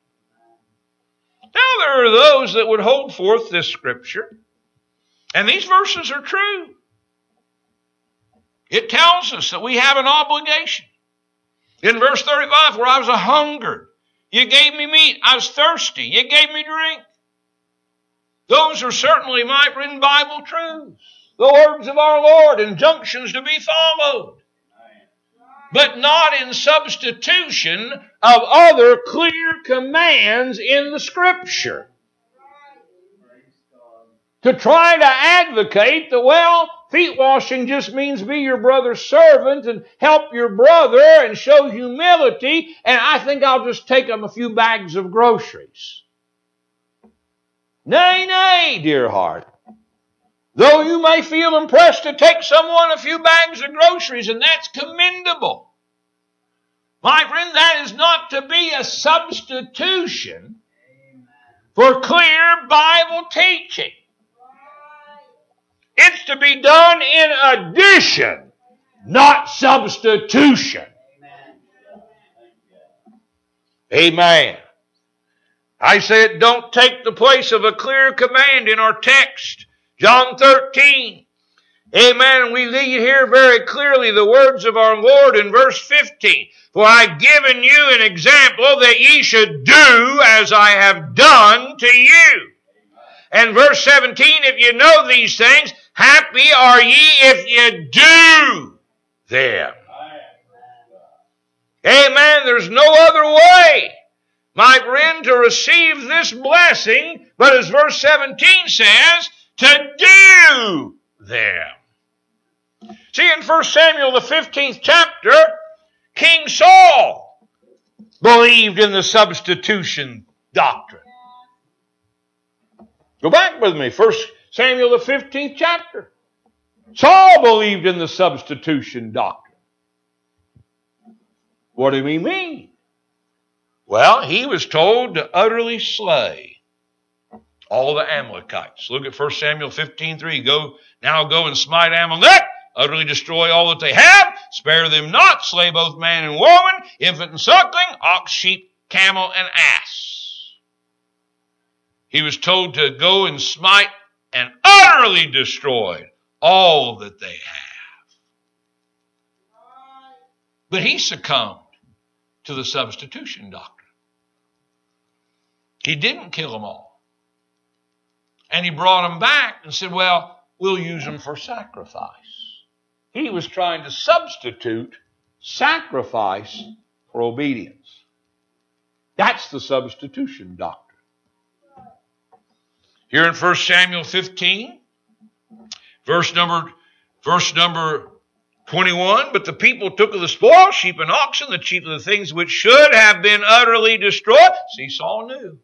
Now there are those that would hold forth this scripture, and these verses are true. It tells us that we have an obligation. In verse 35, where I was a hungered, you gave me meat. I was thirsty, you gave me drink. Those are certainly, my friend, Bible truths. The words of our Lord, injunctions to be followed. But not in substitution of other clear commands in the Scripture. To try to advocate that, well, feet washing just means be your brother's servant and help your brother and show humility, and I think I'll just take them a few bags of groceries. Nay, nay, dear heart. Though you may feel impressed to take someone a few bags of groceries, and that's commendable. My friend, that is not to be a substitution for clear Bible teaching. It's to be done in addition, not substitution. Amen. I say it don't take the place of a clear command in our text. John 13. Amen. We read here very clearly the words of our Lord in verse 15. For I've given you an example that ye should do as I have done to you. And verse 17, if you know these things, happy are ye if you do them. Amen. There's no other way, my friend, to receive this blessing, but as verse 17 says, to do them. See, in 1 Samuel, the 15th chapter, King Saul believed in the substitution doctrine. Go back with me, 1 Samuel, the 15th chapter. Saul believed in the substitution doctrine. What did he mean? Well, he was told to utterly slay all the Amalekites. Look at 1 Samuel 15:3. Go and smite Amalek, utterly destroy all that they have, spare them not, slay both man and woman, infant and suckling, ox, sheep, camel, and ass. He was told to go and smite and utterly destroy all that they have. But he succumbed to the substitution doctrine. He didn't kill them all. And he brought them back and said, well, we'll use them for sacrifice. He was trying to substitute sacrifice for obedience. That's the substitution doctrine. Here in 1 Samuel 15, verse number 21, but the people took of the spoil, sheep and oxen, the chief of the things which should have been utterly destroyed. See, Saul knew.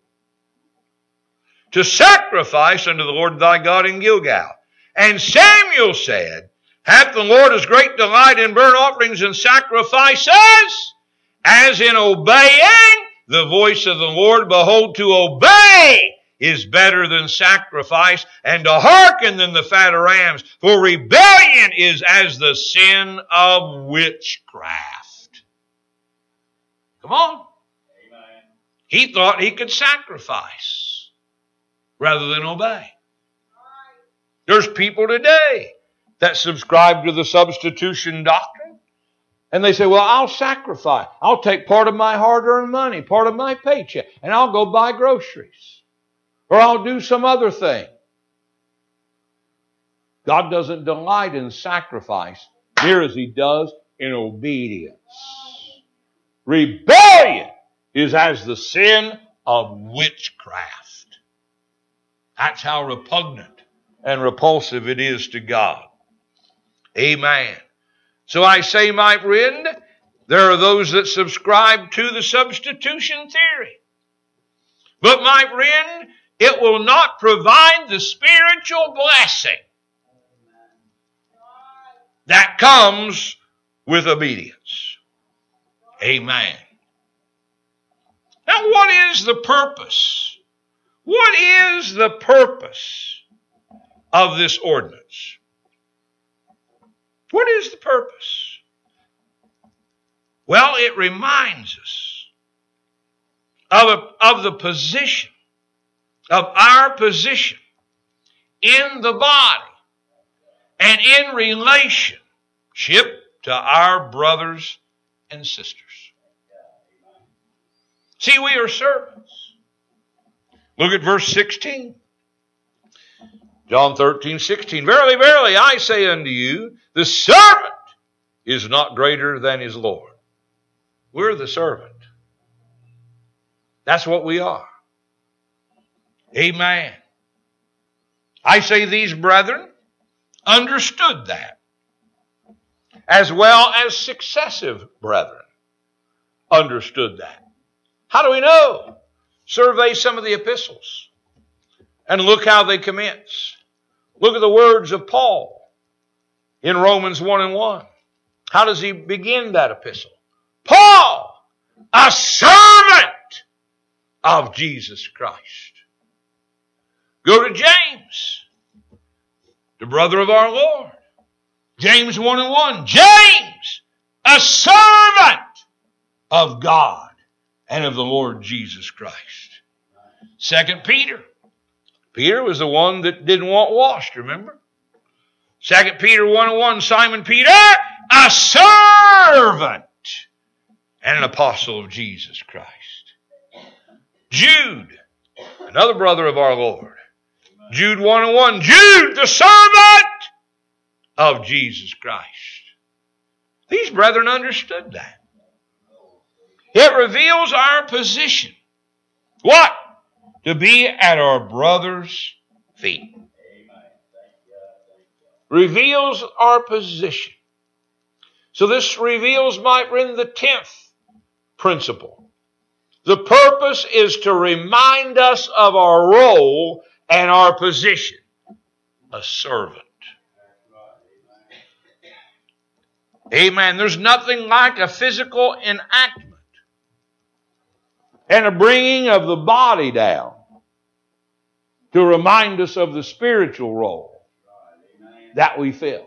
To sacrifice unto the Lord thy God in Gilgal. And Samuel said, Hath the Lord as great delight in burnt offerings and sacrifices as in obeying the voice of the Lord? Behold, to obey is better than sacrifice, and to hearken than the fat of rams. For rebellion is as the sin of witchcraft. Come on. Amen. He thought he could sacrifice rather than obey. There's people today that subscribe to the substitution doctrine. And they say, well, I'll sacrifice. I'll take part of my hard-earned money, part of my paycheck, and I'll go buy groceries. Or I'll do some other thing. God doesn't delight in sacrifice near as He does in obedience. Rebellion is as the sin of witchcraft. That's how repugnant and repulsive it is to God. Amen. So I say, my friend, there are those that subscribe to the substitution theory. But my friend, it will not provide the spiritual blessing that comes with obedience. Amen. Now, what is the purpose? What is the purpose of this ordinance? What is the purpose? Well, it reminds us of the position, of our position in the body and in relationship to our brothers and sisters. See, we are servants. Look at verse 16. John 13:16. Verily, verily, I say unto you, the servant is not greater than his Lord. We're the servant. That's what we are. Amen. I say these brethren understood that, as well as successive brethren understood that. How do we know? Survey some of the epistles and look how they commence. Look at the words of Paul in Romans 1:1. How does he begin that epistle? Paul, a servant of Jesus Christ. Go to James, the brother of our Lord. James 1:1. James, a servant of God and of the Lord Jesus Christ. 2 Peter. Peter was the one that didn't want washed, remember? 2 Peter 1:1, Simon Peter, a servant and an apostle of Jesus Christ. Jude, another brother of our Lord. Jude 1:1, Jude, the servant of Jesus Christ. These brethren understood that. It reveals our position. What? To be at our brother's feet. Reveals our position. So this reveals, my friend, the 10th principle. The purpose is to remind us of our role and our position. A servant. Amen. There's nothing like a physical enactment and a bringing of the body down to remind us of the spiritual role that we fill.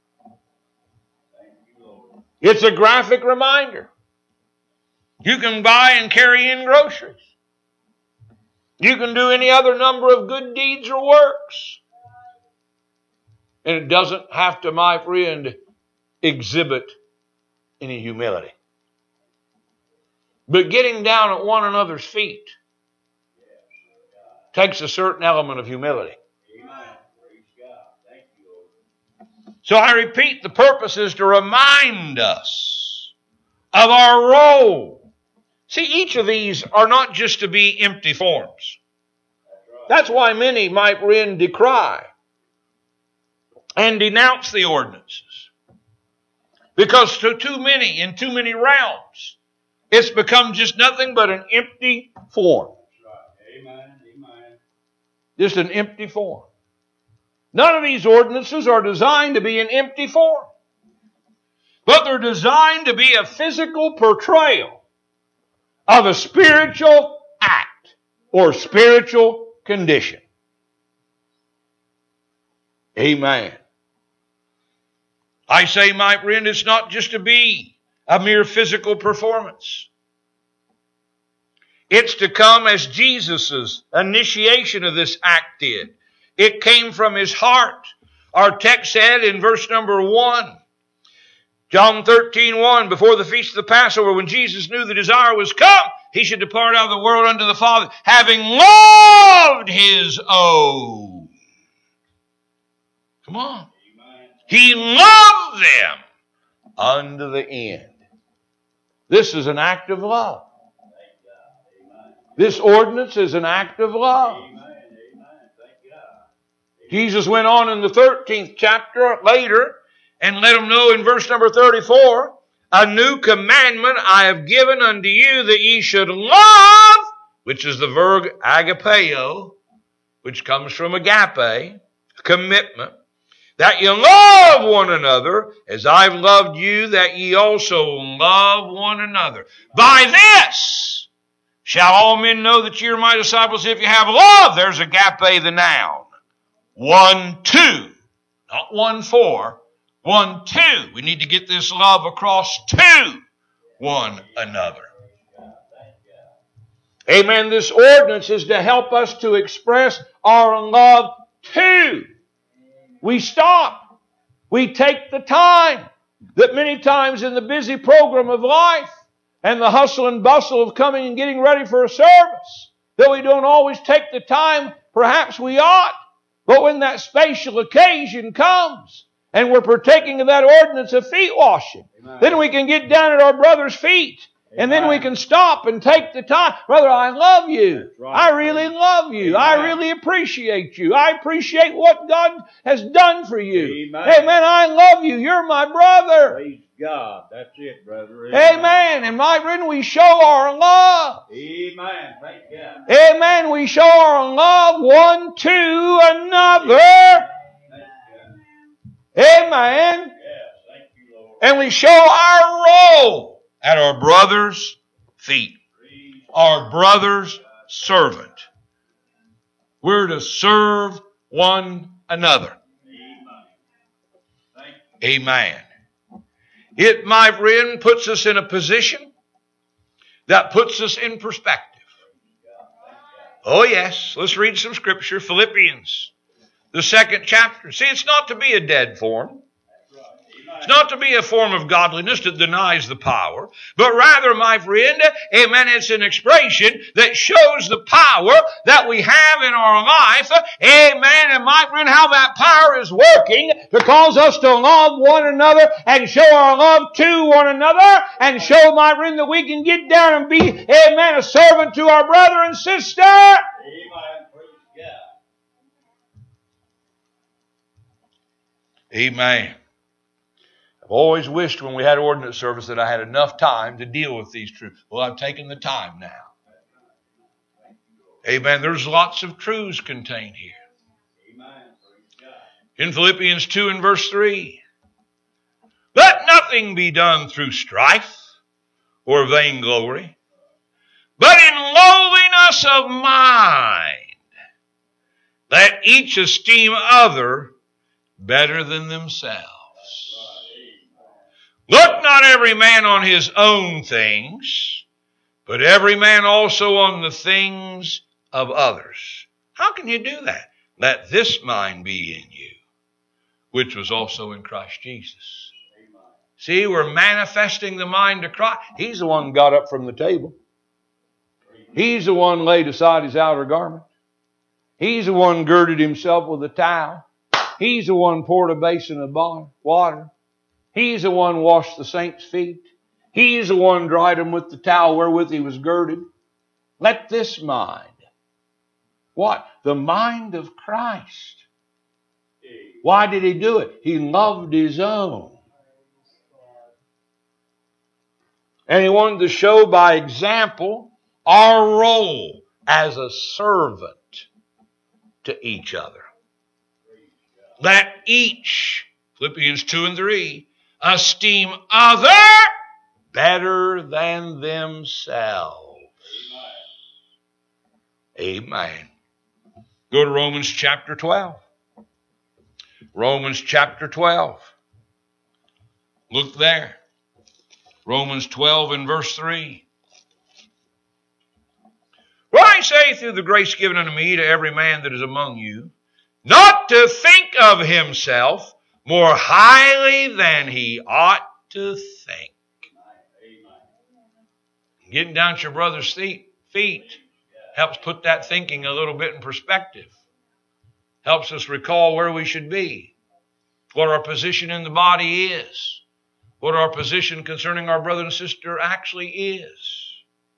It's a graphic reminder. You can buy and carry in groceries. You can do any other number of good deeds or works. And it doesn't have to, my friend, exhibit any humility. But getting down at one another's feet takes a certain element of humility. So I repeat, the purpose is to remind us of our role. See, each of these are not just to be empty forms. That's why many, my friend, decry and denounce the ordinances. Because to too many, in too many realms, it's become just nothing but an empty form. Amen. Just an empty form. None of these ordinances are designed to be in empty form, but they're designed to be a physical portrayal of a spiritual act or spiritual condition. Amen. I say, my friend, it's not just to be a mere physical performance. It's to come as Jesus' initiation of this act did. It came from His heart. Our text said in verse number 1, John 13:1, before the feast of the Passover, when Jesus knew the desire was come, He should depart out of the world unto the Father, having loved His own. Come on. He loved them unto the end. This is an act of love. This ordinance is an act of love. Jesus went on in the 13th chapter later and let them know in verse number 34, a new commandment I have given unto you, that ye should love, which is the verb agapeo, which comes from agape, commitment, that you love one another as I've loved you, that ye also love one another. By this shall all men know that ye are my disciples, if you have love. There's agape, the noun. 1, 2. Not 1, 4. 1, 2. We need to get this love across to one another. Amen. This ordinance is to help us to express our love to. We stop. We take the time that many times in the busy program of life and the hustle and bustle of coming and getting ready for a service, that we don't always take the time perhaps we ought. But when that special occasion comes and we're partaking of that ordinance of feet washing, Amen, then we can get down at our brother's feet. Amen. And then we can stop and take the time. Brother, I love you. Right. I really love you. Amen. I really appreciate you. I appreciate what God has done for you. Amen. Amen. I love you. You're my brother. Praise God. That's it, brother. Amen. Amen. And my friend, we show our love. Amen. Thank God. Amen. We show our love one to another. Amen. Yes, thank you, Lord. And we show our role at our brother's feet. Our brother's servant. We're to serve one another. Amen. It, my friend, puts us in a position that puts us in perspective. Oh yes, let's read some scripture. Philippians, the 2nd chapter. See, it's not to be a dead form. It's not to be a form of godliness that denies the power, but rather, my friend, amen, it's an expression that shows the power that we have in our life, amen, and my friend, how that power is working to cause us to love one another and show our love to one another and show, my friend, that we can get down and be, amen, a servant to our brother and sister. Amen. Praise God. Amen. I've always wished when we had ordinance service that I had enough time to deal with these truths. Well, I've taken the time now. Amen. There's lots of truths contained here. In Philippians 2 and verse 3, let nothing be done through strife or vainglory, but in lowliness of mind, let each esteem other better than themselves. Look not every man on his own things, but every man also on the things of others. How can you do that? Let this mind be in you, which was also in Christ Jesus. See, we're manifesting the mind of Christ. He's the one who got up from the table. He's the one who laid aside his outer garment. He's the one who girded himself with a towel. He's the one who poured a basin of water. He's the one who washed the saints' feet. He's the one who dried them with the towel wherewith he was girded. Let this mind. What? The mind of Christ. Why did he do it? He loved his own. And he wanted to show by example our role as a servant to each other. Let each, Philippians 2 and 3, esteem other better than themselves. Amen. Go to Romans chapter 12. Romans chapter 12. Look there. Romans 12 and verse 3. For I say through the grace given unto me to every man that is among you, not to think of himself more highly than he ought to think. Getting down at your brother's feet helps put that thinking a little bit in perspective. Helps us recall where we should be, what our position in the body is, what our position concerning our brother and sister actually is.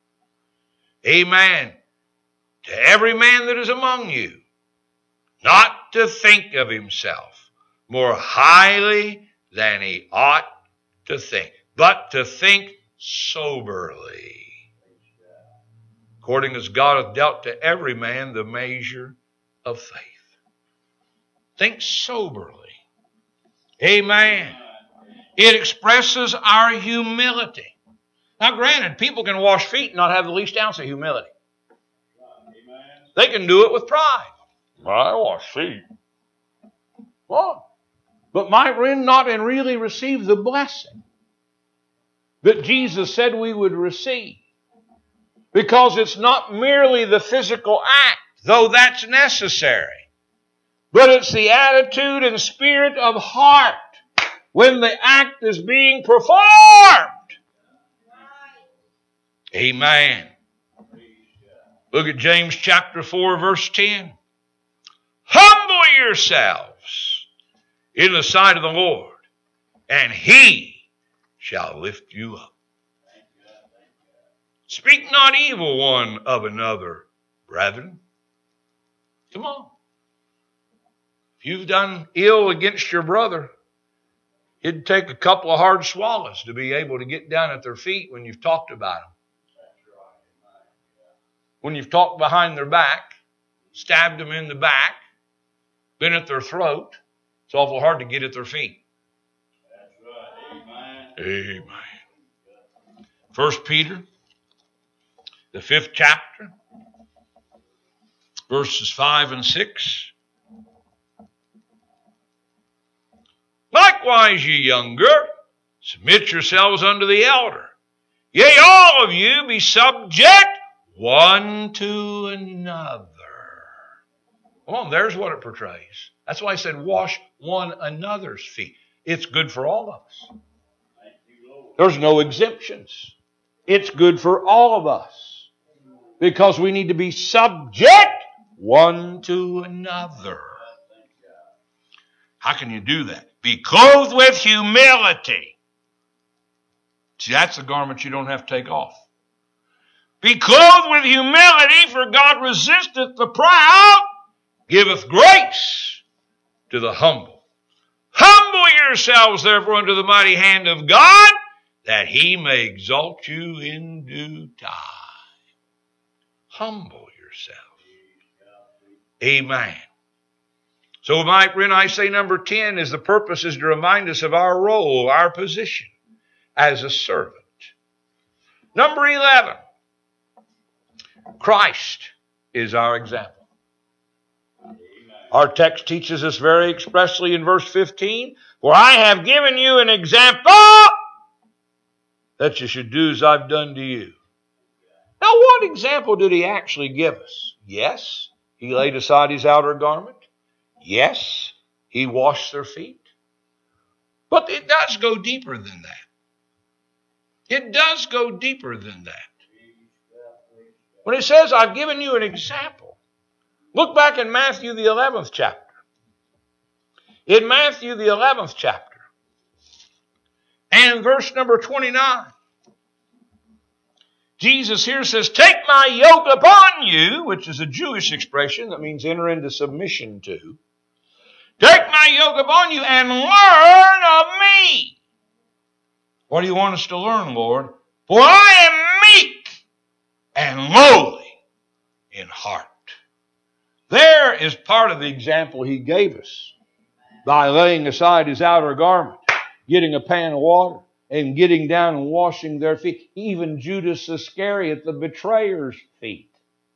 Amen. To every man that is among you, not to think of himself more highly than he ought to think, but to think soberly, according as God hath dealt to every man the measure of faith. Think soberly. Amen. It expresses our humility. Now, granted, people can wash feet and not have the least ounce of humility. They can do it with pride. Well, I wash feet. What? But might we not and really receive the blessing that Jesus said we would receive? Because it's not merely the physical act, though that's necessary, but it's the attitude and spirit of heart when the act is being performed. Amen. Look at James chapter 4, verse 10. Humble yourselves in the sight of the Lord, and He shall lift you up. Speak not evil one of another, brethren. Come on. If you've done ill against your brother, it'd take a couple of hard swallows to be able to get down at their feet when you've talked about them. When you've talked behind their back, stabbed them in the back, been at their throat, it's awful hard to get at their feet. That's right. Amen. Amen. 1 Peter, the 5th chapter, verses 5 and 6. Likewise, ye younger, submit yourselves unto the elder. Yea, all of you be subject one to another. Well, there's what it portrays. That's why I said wash one another's feet. It's good for all of us. There's no exemptions. It's good for all of us. Because we need to be subject one to another. How can you do that? Be clothed with humility. See, that's the garment you don't have to take off. Be clothed with humility, for God resisteth the proud, giveth grace to the humble. Humble yourselves, therefore, under the mighty hand of God, that He may exalt you in due time. Humble yourself. Amen. So when I say number 10 is the purpose is to remind us of our role, our position as a servant. Number 11. Christ is our example. Our text teaches us very expressly in verse 15, for I have given you an example that you should do as I've done to you. Now, what example did he actually give us? Yes, he laid aside his outer garment. Yes, he washed their feet. But it does go deeper than that. It does go deeper than that. When it says, I've given you an example, look back in Matthew the 11th chapter. In Matthew the 11th chapter, and verse number 29, Jesus here says, take my yoke upon you, which is a Jewish expression that means enter into submission to. Take my yoke upon you and learn of me. What do you want us to learn, Lord? For I am meek and lowly in heart. There is part of the example he gave us. by laying aside his outer garment, getting a pan of water, and getting down and washing their feet. Even Judas Iscariot, the betrayer's feet.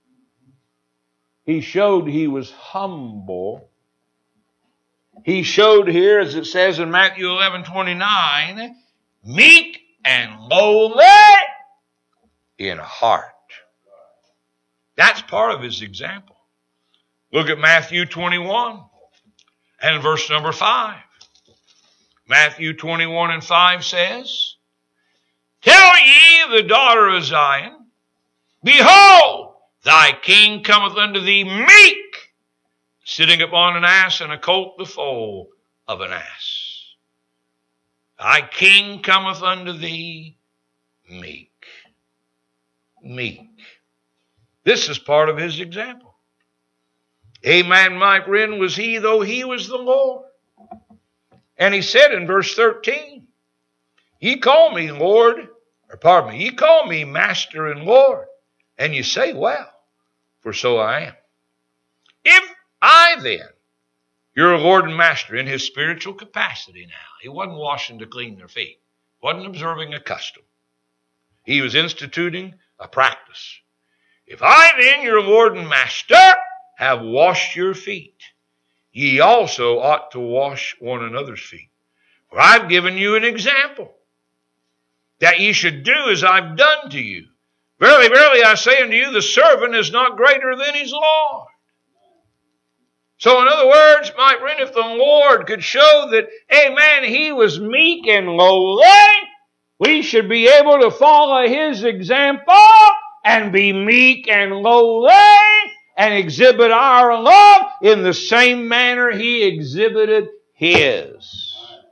He showed he was humble. He showed here, as it says in Matthew 11:29, meek and lowly in heart. That's part of his example. Look at Matthew 21 and verse number 5. Matthew 21 and 5 says, tell ye the daughter of Zion, behold, thy king cometh unto thee meek, sitting upon an ass, and a colt the foal of an ass. Thy king cometh unto thee meek. Meek. This is part of his example. Amen, my friend, was he, though he was the Lord. And he said in verse 13, ye call me Lord, or pardon me, ye call me Master and Lord, and you say, well, for so I am. If I then, your Lord and Master, in his spiritual capacity now, he wasn't washing to clean their feet, wasn't observing a custom. He was instituting a practice. If I then, your Lord and Master, have washed your feet, ye also ought to wash one another's feet. For I've given you an example, that ye should do as I've done to you. Verily, verily, I say unto you, the servant is not greater than his Lord. So in other words, my friend, if the Lord could show that, amen, he was meek and lowly, we should be able to follow his example and be meek and lowly and exhibit our love in the same manner he exhibited his.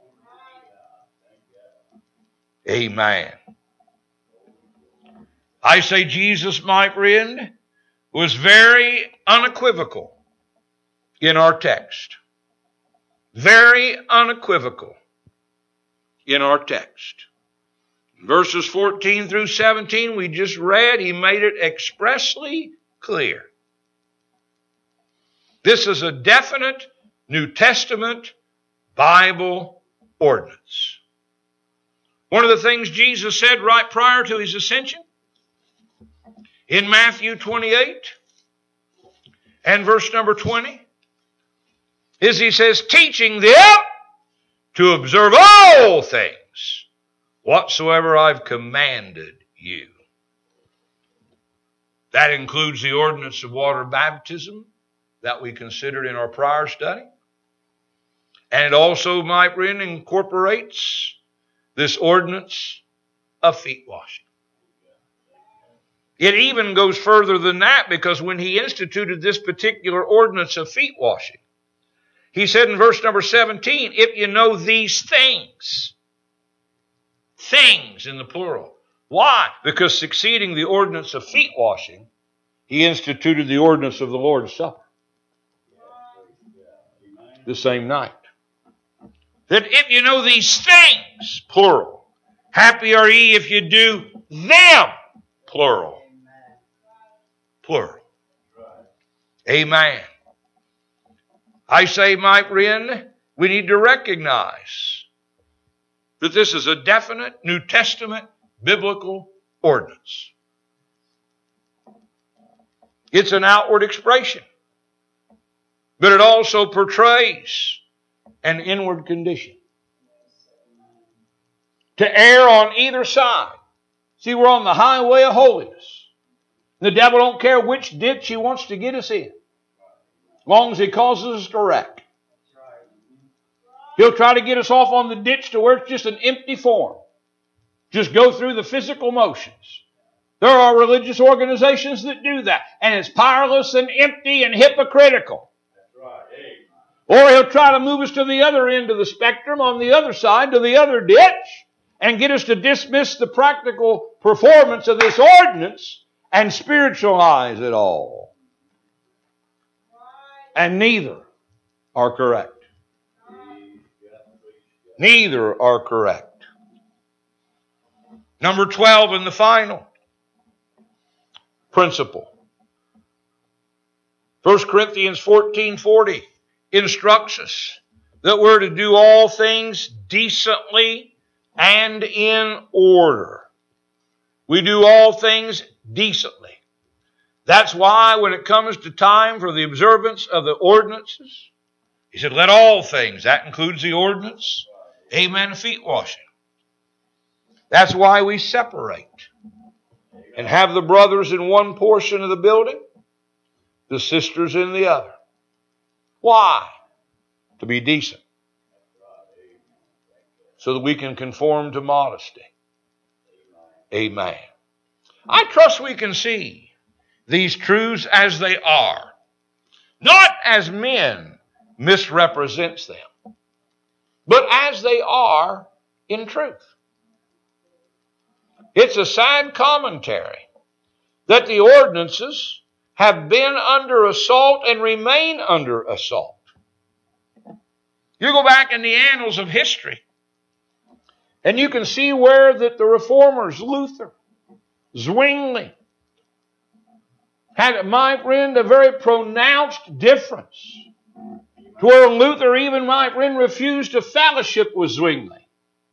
Amen. I say Jesus, my friend, was very unequivocal in our text. Very unequivocal in our text. Verses 14 through 17 we just read, he made it expressly clear. This is a definite New Testament Bible ordinance. One of the things Jesus said right prior to his ascension in Matthew 28 and verse number 20 is he says, teaching them to observe all things whatsoever I've commanded you. That includes the ordinance of water baptism that we considered in our prior study. And it also, my friend, incorporates this ordinance of feet washing. It even goes further than that, because when he instituted this particular ordinance of feet washing, he said in verse number 17, if you know these things in the plural. Why? Because succeeding the ordinance of feet washing, he instituted the ordinance of the Lord's Supper the same night. That if you know these things, plural, happy are ye if you do them, plural. Plural. Amen. I say, my friend, we need to recognize that this is a definite New Testament biblical ordinance. It's an outward expression, but it also portrays an inward condition. To err on either side. See, we're on the highway of holiness. The devil don't care which ditch he wants to get us in, as long as he causes us to wreck. He'll try to get us off on the ditch to where it's just an empty form. Just go through the physical motions. There are religious organizations that do that, and it's powerless and empty and hypocritical. Or he'll try to move us to the other end of the spectrum, on the other side, to the other ditch, and get us to dismiss the practical performance of this ordinance and spiritualize it all. And neither are correct. Neither are correct. Number 12, and the final principle. 1 Corinthians 14:40 instructs us that we're to do all things decently and in order. We do all things decently. That's why when it comes to time for the observance of the ordinances, he said, let all things, that includes the ordinance, amen, feet washing. That's why we separate and have the brothers in one portion of the building, the sisters in the other. Why? To be decent. So that we can conform to modesty. Amen. I trust we can see these truths as they are, not as men misrepresents them, but as they are in truth. It's a sad commentary that the ordinances have been under assault and remain under assault. You go back in the annals of history, and you can see where that the reformers, Luther, Zwingli, had, my friend, a very pronounced difference. To where Luther even, my friend, refused to fellowship with Zwingli.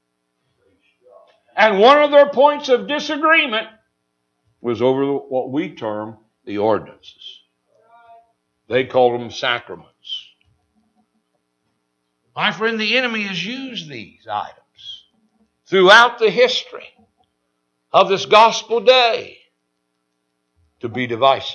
And one of their points of disagreement was over what we term the ordinances. They called them sacraments. My friend, the enemy has used these items throughout the history of this gospel day to be divisive.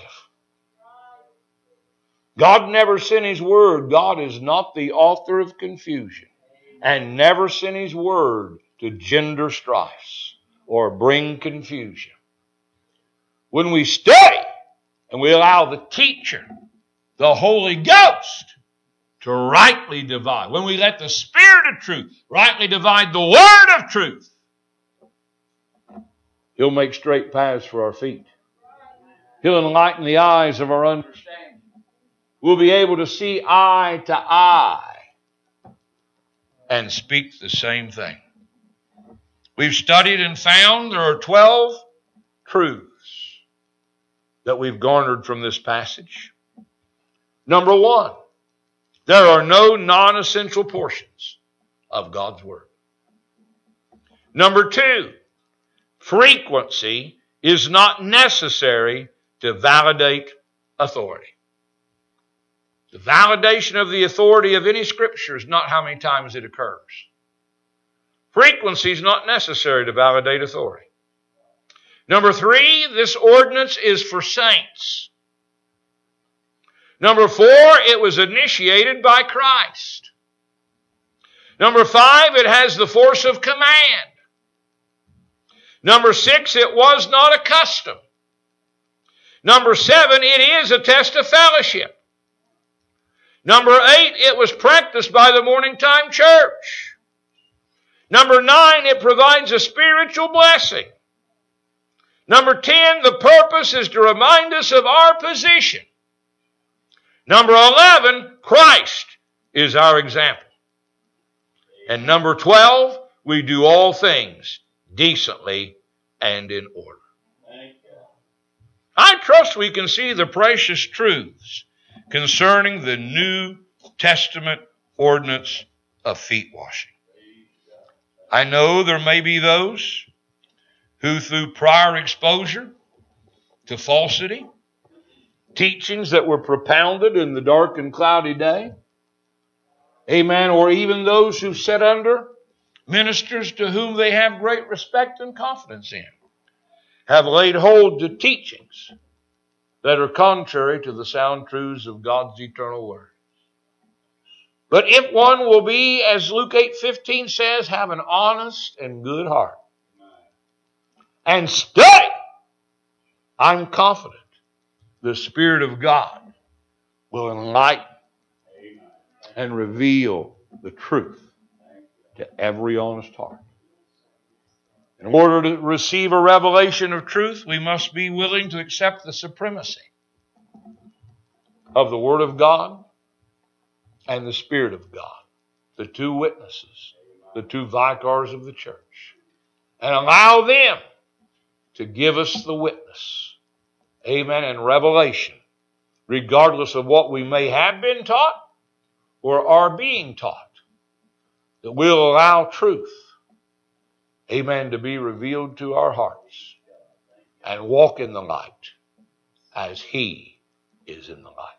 God never sent His word. God is not the author of confusion, and never sent His word to gender strifes or bring confusion. When we study and we allow the teacher, the Holy Ghost, to rightly divide, when we let the Spirit of truth rightly divide the word of truth, He'll make straight paths for our feet. He'll enlighten the eyes of our understanding. We'll be able to see eye to eye and speak the same thing. We've studied and found there are 12 truths that we've garnered from this passage. Number one, there are no non-essential portions of God's Word. Number two, frequency is not necessary to validate authority. The validation of the authority of any Scripture is not how many times it occurs. Frequency is not necessary to validate authority. Number three, this ordinance is for saints. Number four, it was initiated by Christ. Number five, it has the force of command. Number six, it was not a custom. Number seven, it is a test of fellowship. Number eight, it was practiced by the morning time church. Number nine, it provides a spiritual blessing. Number 10, the purpose is to remind us of our position. Number 11, Christ is our example. And number 12, we do all things decently and in order. I trust we can see the precious truths concerning the New Testament ordinance of feet washing. I know there may be those who, through prior exposure to falsity, teachings that were propounded in the dark and cloudy day, amen, or even those who sit under ministers to whom they have great respect and confidence in, have laid hold to teachings that are contrary to the sound truths of God's eternal word. But if one will be, as Luke 8:15 says, have an honest and good heart and study, I'm confident the Spirit of God will enlighten and reveal the truth to every honest heart. In order to receive a revelation of truth, we must be willing to accept the supremacy of the Word of God and the Spirit of God, the two witnesses, the two vicars of the church, and allow them to give us the witness, amen, and revelation, regardless of what we may have been taught or are being taught. that we'll allow truth, amen, to be revealed to our hearts and walk in the light as He is in the light.